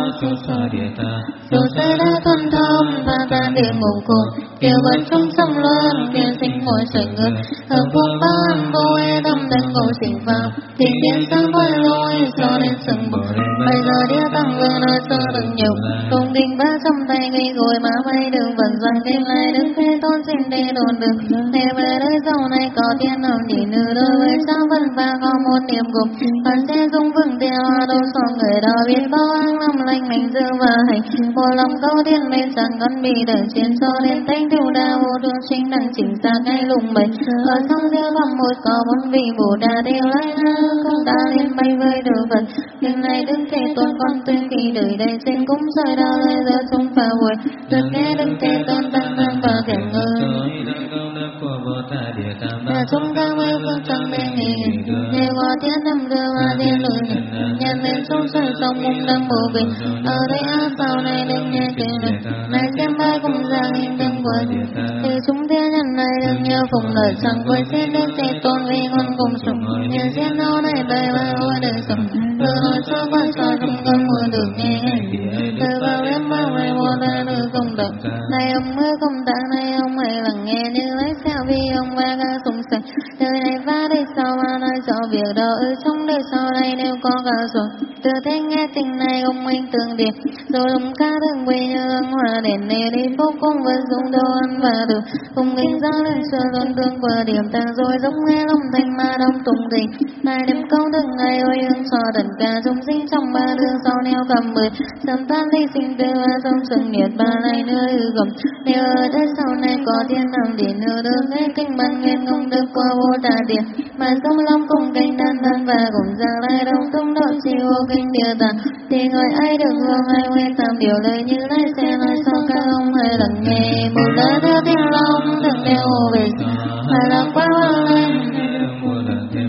dù sẽ đã tuân thông và ta địa mộng cùng kêu vật trong sông loan kêu sinh ngồi sợi ngược hợp quốc ban vô ê tâm đấng ngộ sinh phạm thì kiến sáng với lôi cho nên sừng bột bây giờ địa tăng vương nói sơ đừng nhiều cùng kinh ba trăm tay gây gối má mây đường vận doanh đêm lại đứng thế tôn xin để đồn được thế về đời sau này có thiên nào nhỉ nữ đối với sao vân và có một niềm cùng hắn sẽ dung vững theo đâu so người đó biết bao an lâm lành mình dư và hành một lòng câu thiên mê chẳng con bị đời chiến cho nên thanh thiêu đa vô đường chính năng chỉnh ra cái lùng bầy ở trong riêng gặp một có bốn vị bồ đà đều lại na không ta lên bay với đường vật nhưng này đứng thế tôn con tuyên kỳ đời đây xin cúng rơi đau lời giờ chúng phá buổi được nghe đứng thế tôn tăng tăng và thiện ngư là chúng ta mới phương chẳng đề nghị nghe có thiên năm đưa và thiên lự nhận lên xuống sợi sông mung đăng bổ bình ở đây á sau này đừng nghe kêu này này xem ba cùng ra hình đừng quên thì chúng thiên nhân này đừng nhớ phùng lợi chẳng quên xin đến thế tôn vì con cùng sống nhìn xem đâu này đây là ngôi đời sống từ nói cho quan cho chúng con mùa được nghe từ vào đêm bao ngày một là nữ công đậm này ông mới công tác này ông ấy lắng nghe như lấy theo vì ông ba ca sung sạch đời này va đi sau mà nói cho việc đó ở trong đời sau này nếu có cả rồi từ thế nghe tình này ông minh tương điệp rồi ông ca đường quỳ như ông hòa đèn nề đi phố cung với dùng đồ ăn và được cùng kinh ra lên sơ luôn tương vừa điểm tàng rồi giống nghe lòng thanh ma đông tùng tình này đêm câu đừng ngày ôi hương cho đần cả dung sinh trong ba đường sau neo cầm mười sớm tan ly sinh tư và sông sừng nhiệt ba này nữa ư gầm nếu ở đây sau này có thiên nào để nửa đường nghe kinh ban nguyên không được qua vô đà điện mà sông long cùng kinh đan đan và cùng ra lại đông tung độ chiều kinh địa tạng thì người ai được hương ai nguyên tam điều lời như lai sẽ nói sau các ông hay lắng nghe một lời theo tiếng long đừng đeo về mà là quá hoa lên mà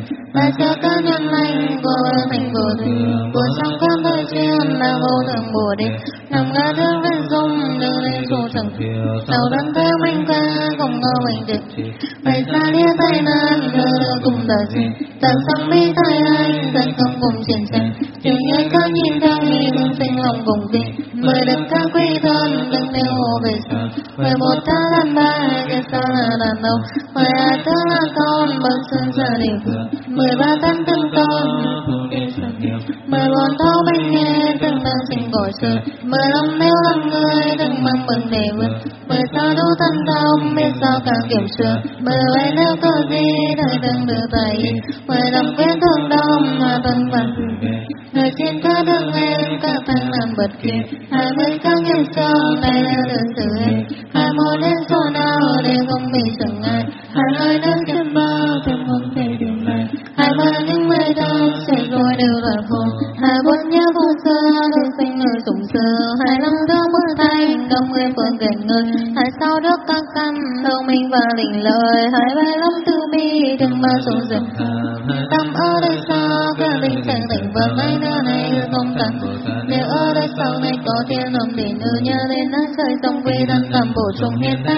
đại sở cá nhân lành của thành bồ đề của trong các thời chuyên là vô thượng bồ đề nằm ngã thương lên dung đưa lên số chẳng sau đấng thế minh ca không ngờ mình được bày ra lia tay nan đưa cùng đời sinh tận sông bi tay anh tận công cùng triển tranh chừng như có nhìn theo nghi hương sinh lòng cùng tình mời được các quý thân đừng nêu hồ về sau mời một ta lần ba cái sao là đàn ông mời ai tớ là con bậc sơn gia đình mười ba tân từng tôn mời bọn thâu bên nghe từng đang sinh cõi sự mời lâm nếu lâm người đừng mang bừng để vượt mời sao đủ thân thông biết sao càng kiểm soát mời vậy nếu có gì đời đừng đưa tay mời làm quyết thương đông mà tân văn người trên các đường lên các thằng làm bật kia hai mươi các nhân sâu này là được sự ấy hai một đến số nào để không bị sừng ai hai lời đến chân bao thêm không thể điểm này hai ba những mây đau sẽ rồi đều là khổ hai bốn nhớ vô xưa được sinh người sủng xưa hai năm đó mưa thay đông người phương kẹt người hai sau đất các căn thông minh và lĩnh lời hai ba lắm tư bi đừng mà sủng dần tâm ở đây sao các linh chẳng thành vật này nữa này không cần nếu ở đây sau này có tiền ông thì nữ nhớ đến nắng trời sông vì thân tâm bổ sung hiện tại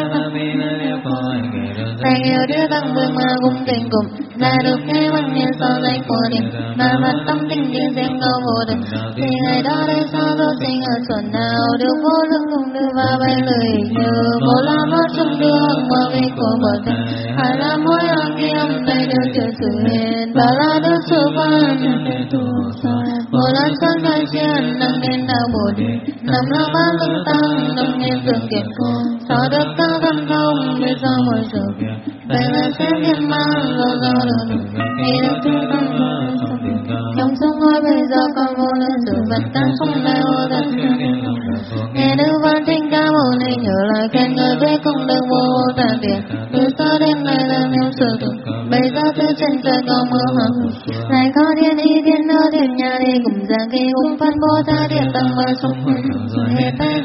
tay yêu đứa tăng vương mà cùng tình cùng là được nghe văn nghe sau này của điểm mà mặt tâm tình như danh ngô vô định thì ngày đó đây sao tôi sinh ở xuân nào được vô lưng cùng đưa vào bay lời như vô la mất trong đường mà vì của bờ tình hai là mối hàng kiếm đây được chữ sự hiện và là được sự văn một lần xuân ngày chiến nâng lên đau bồ đề nằm là ba lưng tăng nâng lên từng kiện cô sao được ta thân thông biết sao mới sự vậy là sẽ viên mang lo do được khi được chúng tâm trong sông ngôi bây giờ con vô lên sự vật tan không nào thật nghe nữ văn tình ca bồ đề nhớ lại khen người về cùng đường vô tàn tiền từ xa đêm nay là niềm sự thực bây giờ từ chân trời có mưa hằng lại có thiên ý thiên nơi thiên nhà đi cùng ra khi hung phân bố ta điện tăng mà sống hiện tay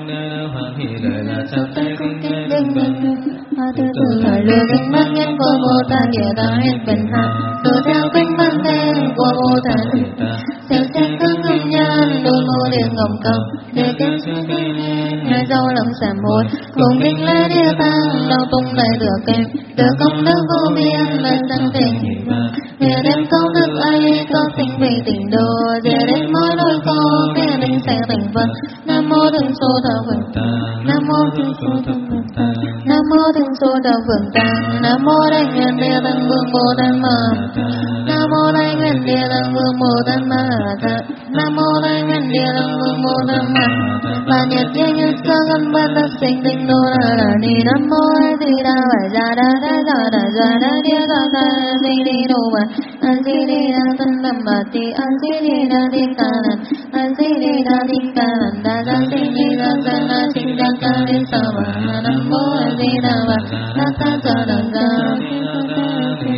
đừng đừng từ từ thời lừa kinh mắt nhân của vô ta địa ta hết bình hạ từ theo kinh văn tên của vô ta theo xem các nguyên nhân đôi mô điện ngầm cầm để kiếm ngày giàu lòng sảm hồn cùng đinh lê địa tăng đau tung đầy lửa kèm được công đức vô biên lời sang tình về đêm công đức ấy có sinh vì tình đồ về đến mỗi đôi cô kẻ đinh sẽ thành vật nam mô thường số thọ vượng nam mô thường số thọ vượng nam mô thường số thọ vượng tăng nam mô đại nguyện địa tăng vương bồ tát ma nam mô đại nguyện địa tăng vương bồ tát ma nam mô đại nguyện địa tăng vương bồ tát ma và nhật thiên như sơ ngân ban tất sinh tinh đô la la ni nam mô a di đà và ra đa đa đa đa ra đa địa đa đa di đi đô mà a di đi đa tân nam bà ti a di đi đa đi ca nan a di đi đa đi ca nan đa đa di đi đa sa na sinh đa ca đi sa ma nam mô a di đà và đa ta sa đa ra a di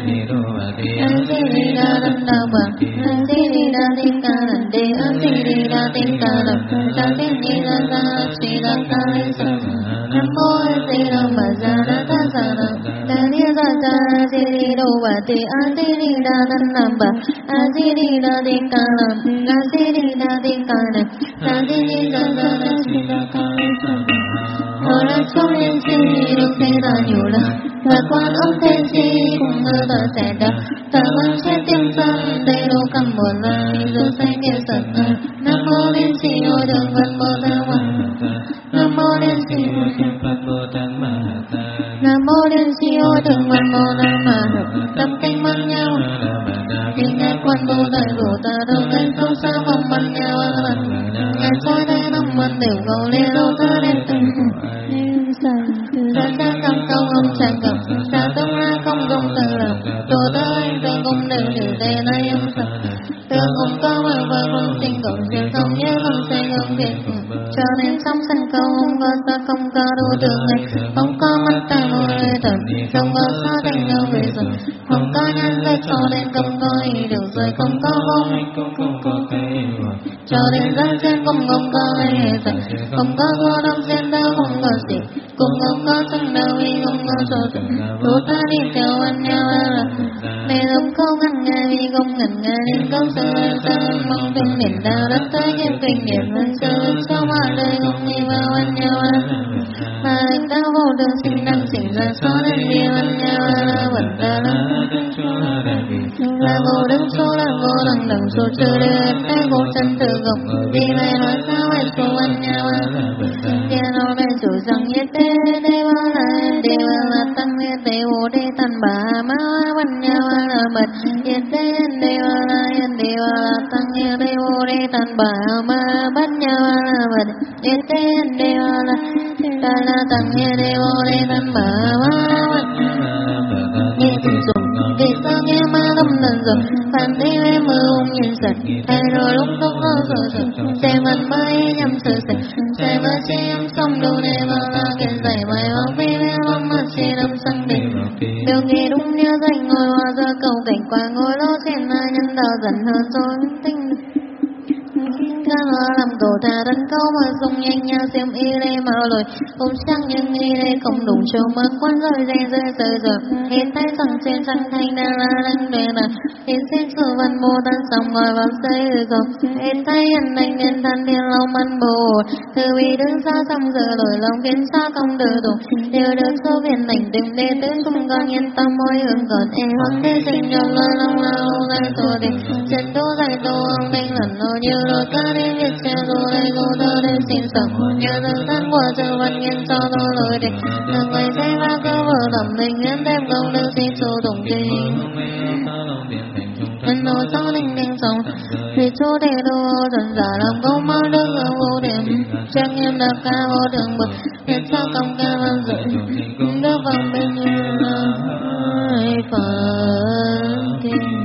đi đa tân nam bà a di đi đa đi ca nan đi a di đi đa đi ca nan đa di đi đa sa chi đa ca đi sa nam mô a di đà bà ra đa ta sa na đa đi sa sa di đi đô bà ti a di đi đa tân nam bà a di đi đa đi ca nan a di đi đa đi ca nan a di đi đa sa na chi đa ca đi sa ở lại trong liên sinh được thế ta nhiều lần và quan âm thế chi cùng mơ ta sẽ đập ta vẫn chết tiếng sân đây đâu cầm một lời rồi say nghe sật nam mô liên chi ôi đường văn bồ tát ma nam mô liên chi ôi đường văn bồ tát ma nam mô liên chi ôi đường văn bồ tát ma tâm kinh mẫn nhau kinh nghe quan bồ tát bồ tát đâu cái sâu xa không mẫn nhau nghe soi đây năm mẫn đều cầu liên đâu ta đến tình ra ra cầm công ông chẳng cầm ra tâm ra không công tự lập tổ tới tương cùng đều đều đề nay ông sợ tương cùng có mà vợ không sinh cộng việc không nhớ không xây không việc cho nên sống sanh câu không có sao không có đủ đường này không có mắt tay một người thật không có sao thành đâu về rồi không có nhân cách cho nên không có ý được rồi không có vô không có cái cho nên ra trên không không có ai hệ thật không có vô đông trên đâu không có gì cũng không có sanh đâu vì không có số tình đủ ta đi theo anh nhau là Này lúc không ngăn ngại vì không ngăn ngại nên công sự ta mong đừng niệm đạo đất tới nhân kinh niệm văn sư cho mọi đời cùng đi vào anh nhau mà anh ta vô đường sinh năng sinh ra số nên đi anh nhau là vật ta là vô đứng số là vô đằng đằng số trừ đưa tay vô chân tự gồng đi này nói sao anh số anh nhau kia nó đây chủ rằng nhất đế đế bao là đế bao là tăng nhất đế vô đế thần bà má văn nhau là mật nhất đế đế bao là nhất đế bao là tăng nhất đế vô đế thần bà má bắt nhau là mật nhất đế đế bao là ta là tăng nhất đế vô đế thần bà má như tình dùng vì sao nghe ma tâm lần rồi phản đi với mơ ung nhìn sạch thay rồi lúc lúc nó rồi rồi xem mặt mới nhầm sự sạch xem vợ chị em xong đâu để vào là kiện dạy bài vào vì với bóng mặt chị đâm sang đỉnh điều nghĩ đúng nhớ dành ngồi hòa ra cầu cảnh qua ngồi lỗ trên là nhân đạo dần hơn rồi tinh ca hoa làm tổ thà thân câu mà dùng nhanh nhau xem y lê mạo lồi không chắc nhưng y lê không đủ cho mà quan rồi dây rơi rơi rơi hiện tay rằng trên trăng thanh đa la đang đề là hiện xin sự văn mô tan xong ngồi vào xây rồi hiện tay anh anh nên thân thiên lòng ăn bồ thư vì đứng xa xong giờ lội lòng khiến xa không được đủ đều được số viên lành đừng để tướng không còn yên tâm môi hương còn em hoàng đế sinh nhọc lời lòng lao dài tổ đình chân đô dài tổ ông đánh lần nô như rồi ca đi viết xe rồi đây cô thơ đây xin sống nhớ rằng thân của sự văn nghiên cho tôi lời định từng ngày say va cơ vợ thẩm tình nhân đem công đưa xin số tổng trình mình đồ sau đình đình sống vì chỗ để đồ dần giả làm câu mau được ở vô điểm trang em đã ca vô đường bực hiện sao công ca văn dự cũng được vòng bên như lời phật kinh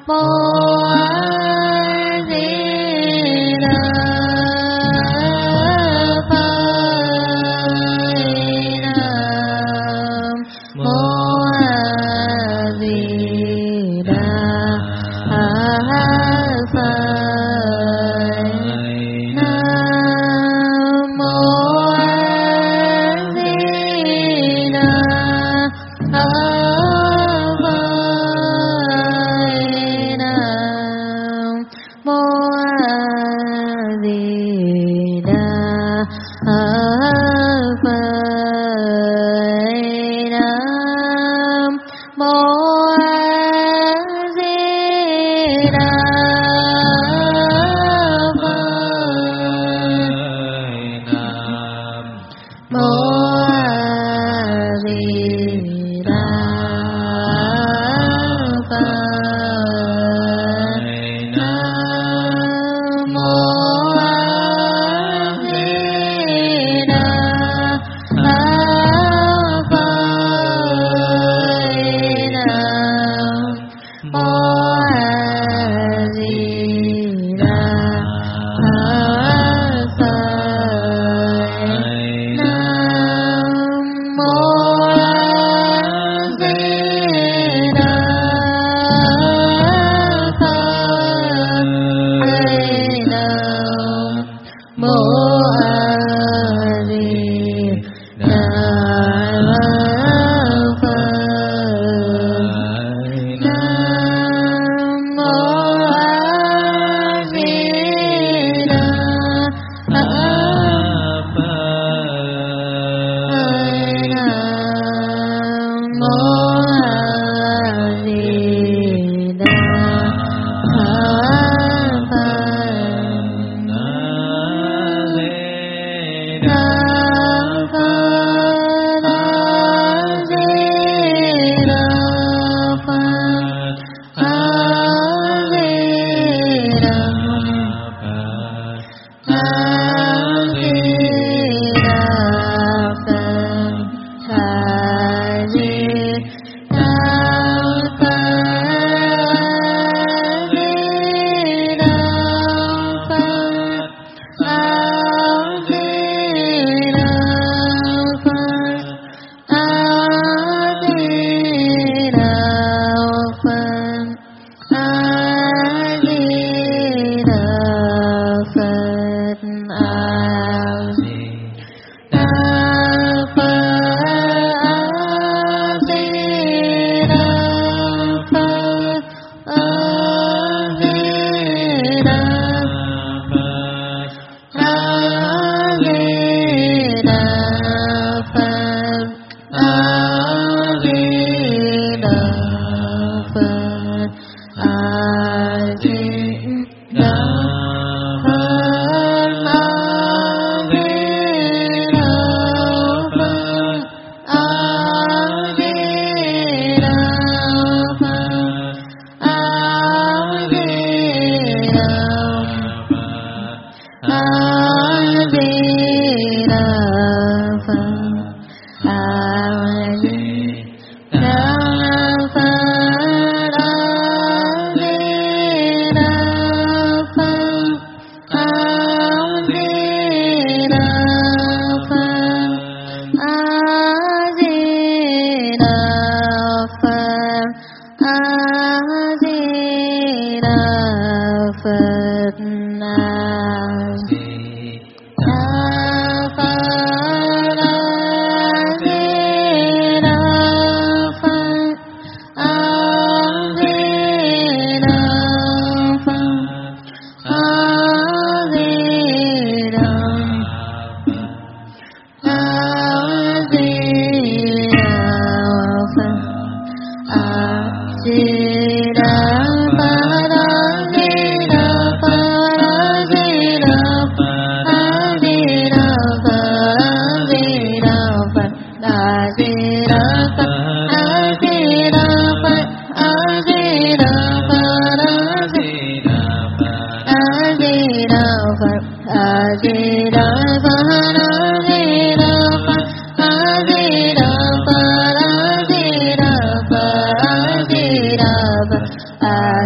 Nam mô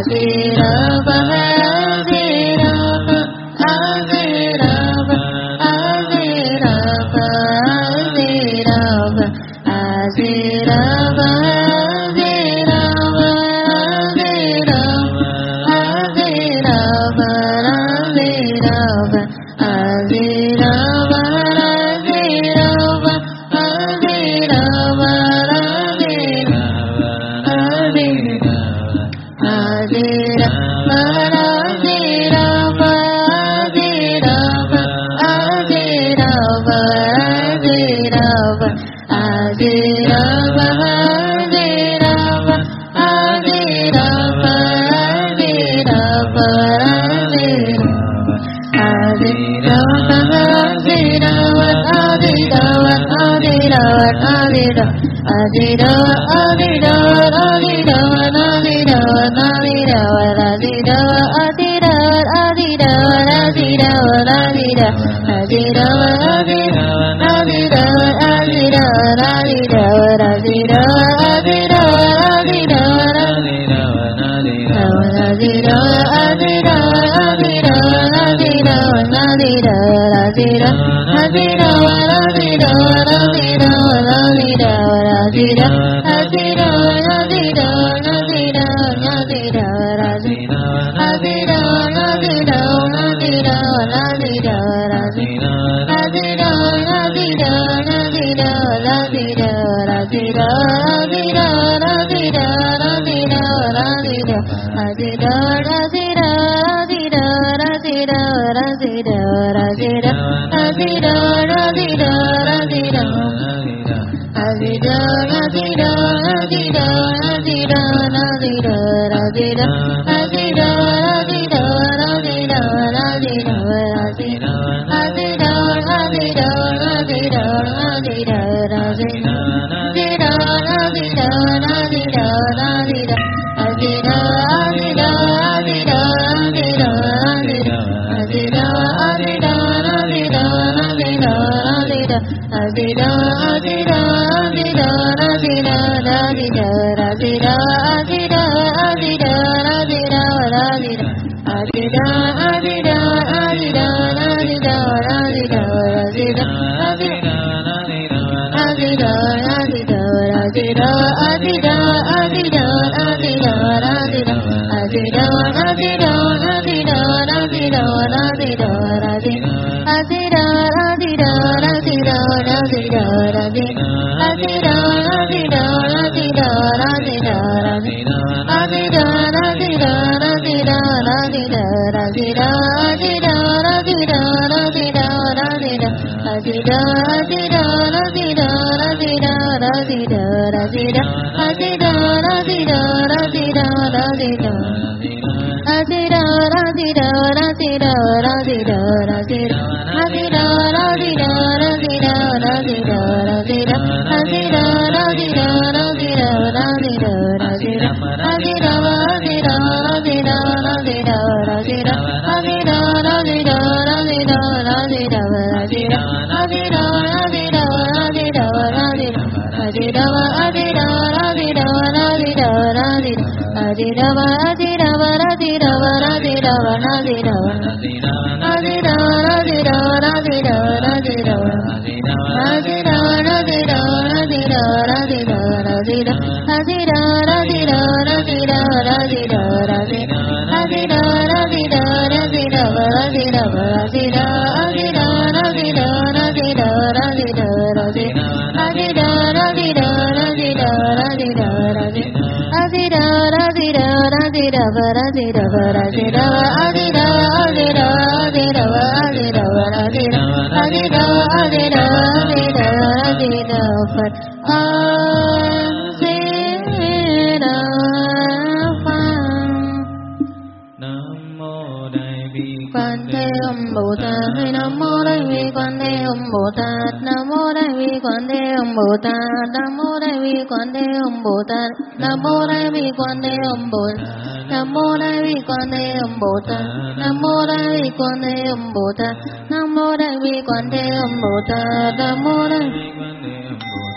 Nam mô Đại Bi Quan Thế Âm Bồ Tát. Nam mô Đại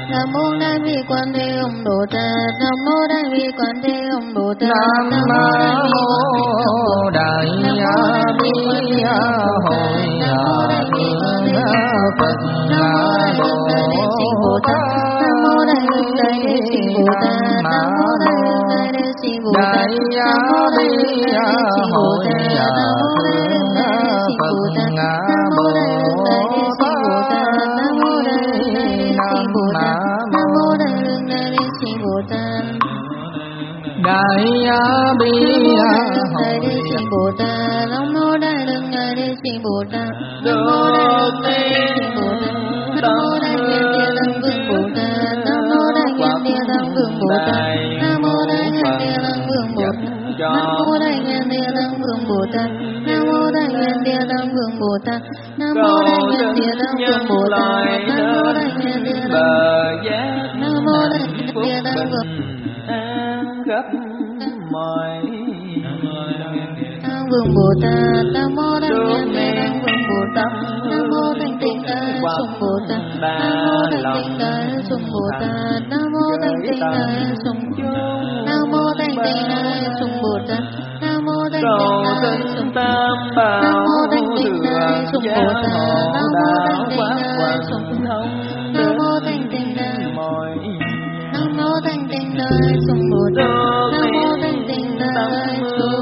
Nam mô Đại Bi Quan Thế Âm Bồ Tát. Nam mô Đại Bi Quan Thế Âm Bồ Tát. Nam mô Đại Bi Hội Phật La Bồ Tát. Nam mô Đại Hưng Đại Đệ Sinh Bồ Tát. Nam mô Đại Hưng Đại Đệ Sinh Bồ Tát. Đại Nam mô Đại Hưng Đại Đệ Sinh Bồ Hội Tát. Nam mô Đại Hưng Đại Đệ Sinh Bồ Tát. Nam mô Đại Hưng Đại Đệ Sinh Bồ Tát. Nam mô Đại Hưng Đại Đệ Sinh Bồ Tát. Nam mô Đại Hưng Đại Đệ Sinh Bồ Tát. Đại Bi Đại Đệ Sinh Bồ Tát. Nam mô Đại Hưng Đại Đệ Sinh Bồ Tát. Nam mô Đại Hưng Đại Đệ Sinh Bồ Tát. Nam mô Đại Nhân Địa Đăng Vương Bồ Tát. Nam mô Đại Nhân Địa Đăng Vương Bồ Tát. Nam mô Đại Nhân Địa Đăng Vương Bồ Tát. Nam mô Đại Nhân Địa Đăng Vương Bồ Tát. Nam mô Đại Nhân Địa Đăng Vương Bồ Tát. Nam mô Đại Nhân Địa Đăng Vương Bồ Tát. Nam mô Đại Nhân Địa Đăng Nam mô Đại Nhân Địa Đăng Vương khắp mọi Đăng Vương Bồ Tát. Nam mô Đại Nhân Địa Đăng Vương Bồ Tát. Nam mô Thanh Tịnh Đại Sùng Bồ Tát. Nam mô Thanh Tịnh Đại Sùng Bồ Tát. Nam mô Thanh Tịnh Đại Sùng Nam mô Thanh Tịnh Đại Sùng Bồ Tát. Nam mô Thanh Tịnh Đại Sùng Nam mô Thanh Tịnh Đại Sùng Bồ Tát. Nam mô Thanh Tịnh Đại Sùng Nam mô Thanh Tịnh Đại Nam mô Thanh Tịnh Đại Sùng Bồ Tát. Nam mô Thanh Tịnh Đại Sùng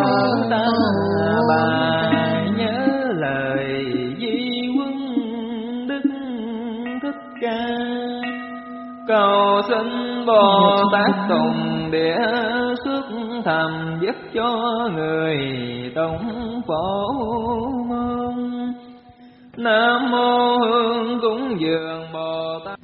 Bài nhớ lời di huấn Đức Thích Ca, cầu xin Bồ Tát Tùng Địa xuất thầm giúp cho người đông phổ môn. Nam mô Hương cúng dường Bồ Tát.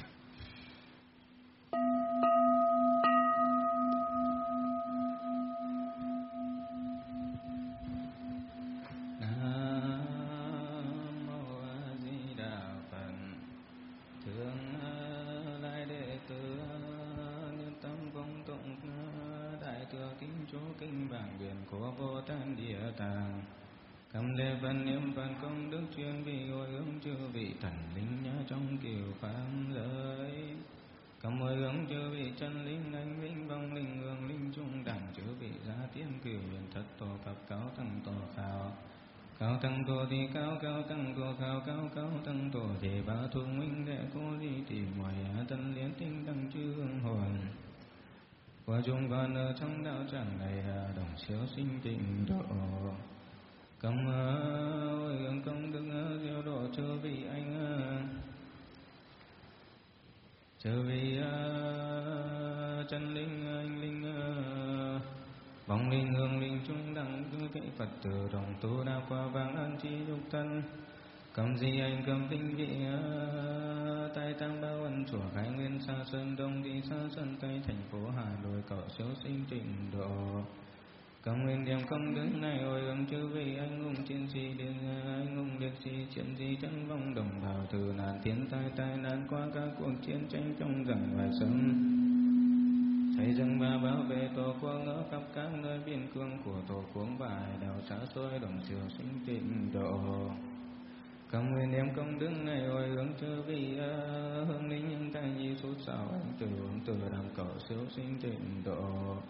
Kinh vàng biển của Bồ Tát Địa Tạng, cầm lễ văn niệm văn công đức chuyên vi hồi hướng chư vị thần linh nhớ trong kiều phạm giới, cầm hồi hướng chư vị chân linh anh vinh vong linh hương linh trung đẳng chư vị gia tiên kiều huyền thất tổ cập cao tăng tổ khảo, cao tăng tổ thì cao cao tăng tổ khảo cao cao tăng tổ thì ba thu minh đệ cô đi tìm ngoài tân liên tinh tăng chư hương hồn. Qua chúng con ở trong đạo tràng này đồng siêu sinh tịnh độ, cầm hồi hướng công đức diệu độ chư vị anh chư vị chân linh anh linh vong linh hương linh trung đẳng chư vị Phật tử đồng tu đa qua vang an chi dục thân, cầm gì anh cầm vinh vị tay tam bao ân chùa khai nguyên xa sơn đông đi xa sơn tây thành phố Hà Nội cầu siêu sinh tịnh độ, cầm nguyên điểm công đức này hồi hướng chư vị anh hùng chiến sĩ điện anh hùng liệt sĩ chiến sĩ chân vong đồng bào từ nạn thiên tai tai nạn qua các cuộc chiến tranh trong rừng và sông, xây dựng và bảo vệ tổ quốc ở khắp các nơi biên cương của tổ quốc và hải đảo xa xôi đồng siêu sinh tịnh độ. Cầm nguyên niệm công đức này hồi hướng chư vị hương linh nhân tài nhi suốt sao anh từ hướng từ đàm cầu siêu sinh tịnh độ.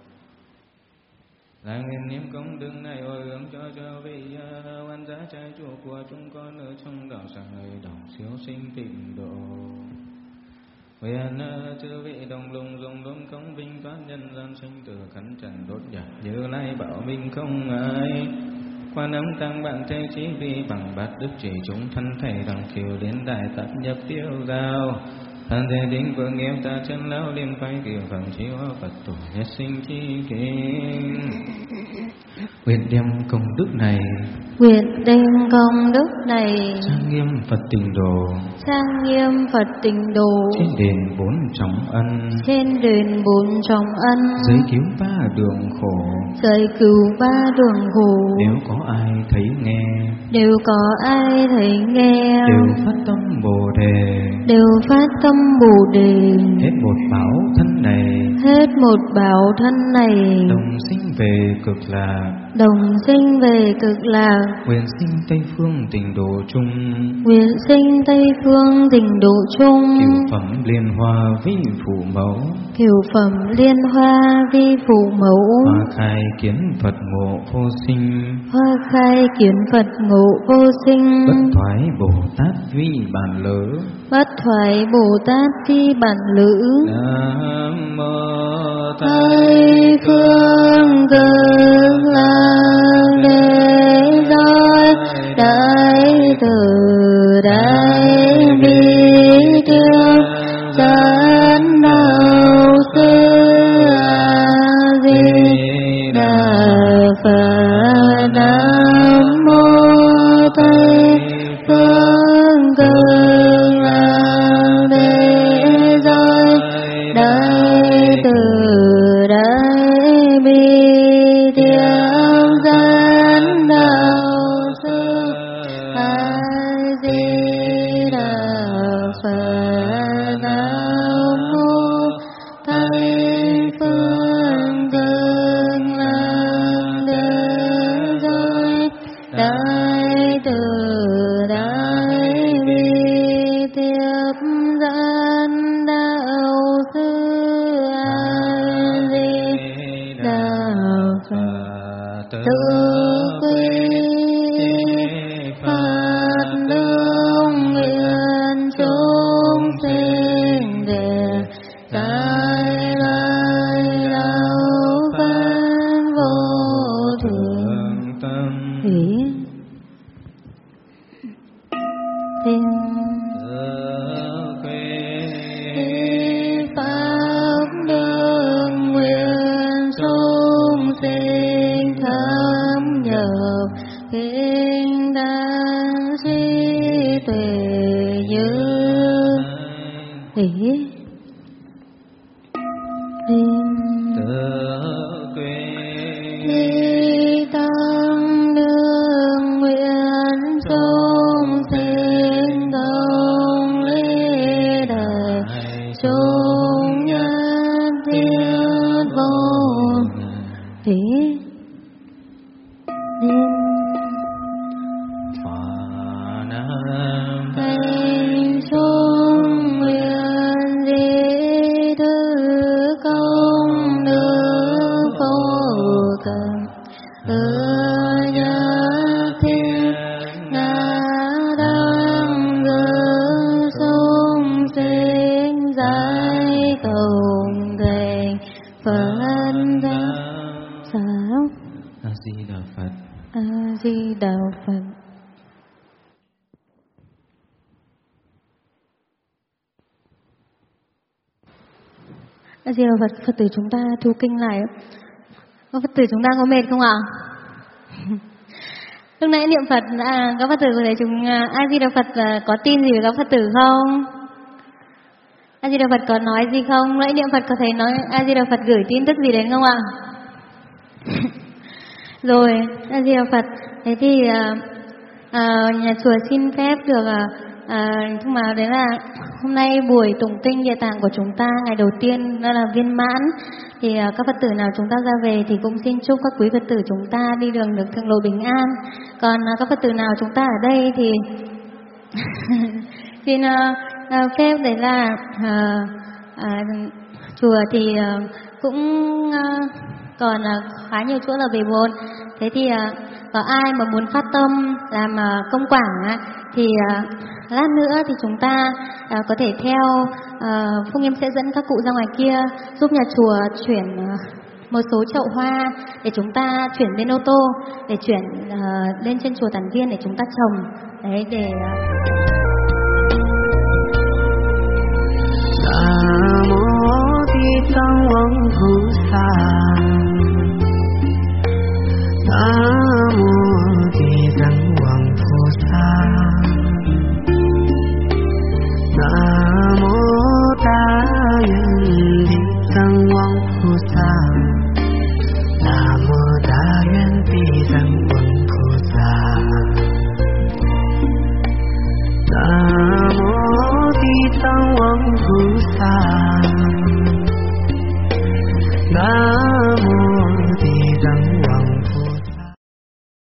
Lại nguyên niệm công đức này hồi hướng cho cho vị quan giá trai chủ của chúng con ở trong đạo tràng này đồng siêu sinh tịnh độ. Nguyện chư vị đồng lùng dùng luôn công vinh phát nhân gian sinh từ khánh trần đốt nhật Như Lai bảo minh không ai. Quan âm tăng bạn thế chí vi bằng bát đức chỉ chúng thân thể đồng kiều đến đại tập nhập tiêu giao. Thân thể đính vương nghiêm ta chân lão liên phái kiều phần chiếu Phật tổ nhất sinh chi kính. Nguyện đem công đức này, nguyện đem công đức này trang nghiêm Phật tịnh đồ, trang nghiêm Phật tịnh đồ trên đền bốn trọng ân, trên đền bốn trọng ân, giới cứu ba đường khổ, giới cứu ba đường khổ. Nếu có ai thấy nghe, đều có ai thấy nghe, đều phát tâm Bồ đề, đều phát tâm Bồ đề. Hết một bảo thân này, hết một bảo thân này, đồng sinh về cực lạc, đồng sinh về cực lạc, nguyện sinh Tây phương tịnh độ chung, nguyện sinh Tây phương tịnh độ chung, cửu phẩm liên hoa vi phụ mẫu, cửu phẩm liên hoa vi phụ mẫu, hoa khai kiến Phật ngộ vô sinh, hoa khai kiến Phật ngộ vô sinh, bất thoái Bồ Tát vi bản lỡ, bất thoái Bồ Tát vi bản lữ. Nam mô Tây phương cực lạc đế giới, đại từ đại bi tiêu chánh đạo sư A Di Đà Phật. Nam mô Tây phương cực lạc đế giới, đại từ đại bi tiêu chánh đạo sư A Di Đà Phật. Nam mô Tây phương cực lạc đế giới, đại từ đại bi tiếp dẫn đạo sư A Di Đà Phật. Tự quy Phật đương nguyện chúng sinh đều tại lai đạo pháp vô thường. tâm Ý Thiên Pháp đương nguyện chúng sinh thâm nhập kinh đăng trí tuệ như ý Thiên Thi tăng đương nguyện chúng sinh công lý đại chúng nhân thiết vô thí Nên Phật Nam thành chúng nguyện di thứ công đức phổ cần ở nhất thiên ngã đăng gỡ sung sinh giải tổng thành Phật giáo. Sao? A Di Đà Phật. A Di Đà Phật. A Di Đà Phật. Phật tử chúng ta thu kinh lại. Các Phật tử chúng ta có mệt không ạ? Lúc nãy niệm Phật, à, các Phật tử của thầy chúng A Di Đà Phật có tin gì với các Phật tử không? A Di Đà Phật có nói gì không? Lúc nãy niệm Phật có thấy nói A Di Đà Phật gửi tin tức gì đến không ạ? Rồi, A Di Đà Phật. Thế thì à, à, nhà chùa xin phép được à, à, nhưng mà đấy là hôm nay buổi tụng kinh Địa Tạng của chúng ta ngày đầu tiên đó là viên mãn. Thì à, các Phật tử nào chúng ta ra về thì cũng xin chúc các quý Phật tử chúng ta đi đường được thượng lộ bình an. Còn à, các Phật tử nào chúng ta ở đây thì xin à, à, phép đấy là à, à, chùa thì à, cũng à, còn à, khá nhiều chỗ là về buồn. Thế thì à, có ai mà muốn phát tâm làm à, công quảng à, thì à, lát nữa thì chúng ta à, có thể theo à, Phúc Nghiêm sẽ dẫn các cụ ra ngoài kia giúp nhà chùa chuyển à, một số chậu hoa để chúng ta chuyển lên ô tô để chuyển à, lên trên chùa Tản Viên để chúng ta trồng đấy để à... Nam mô Di Tăng Vương菩萨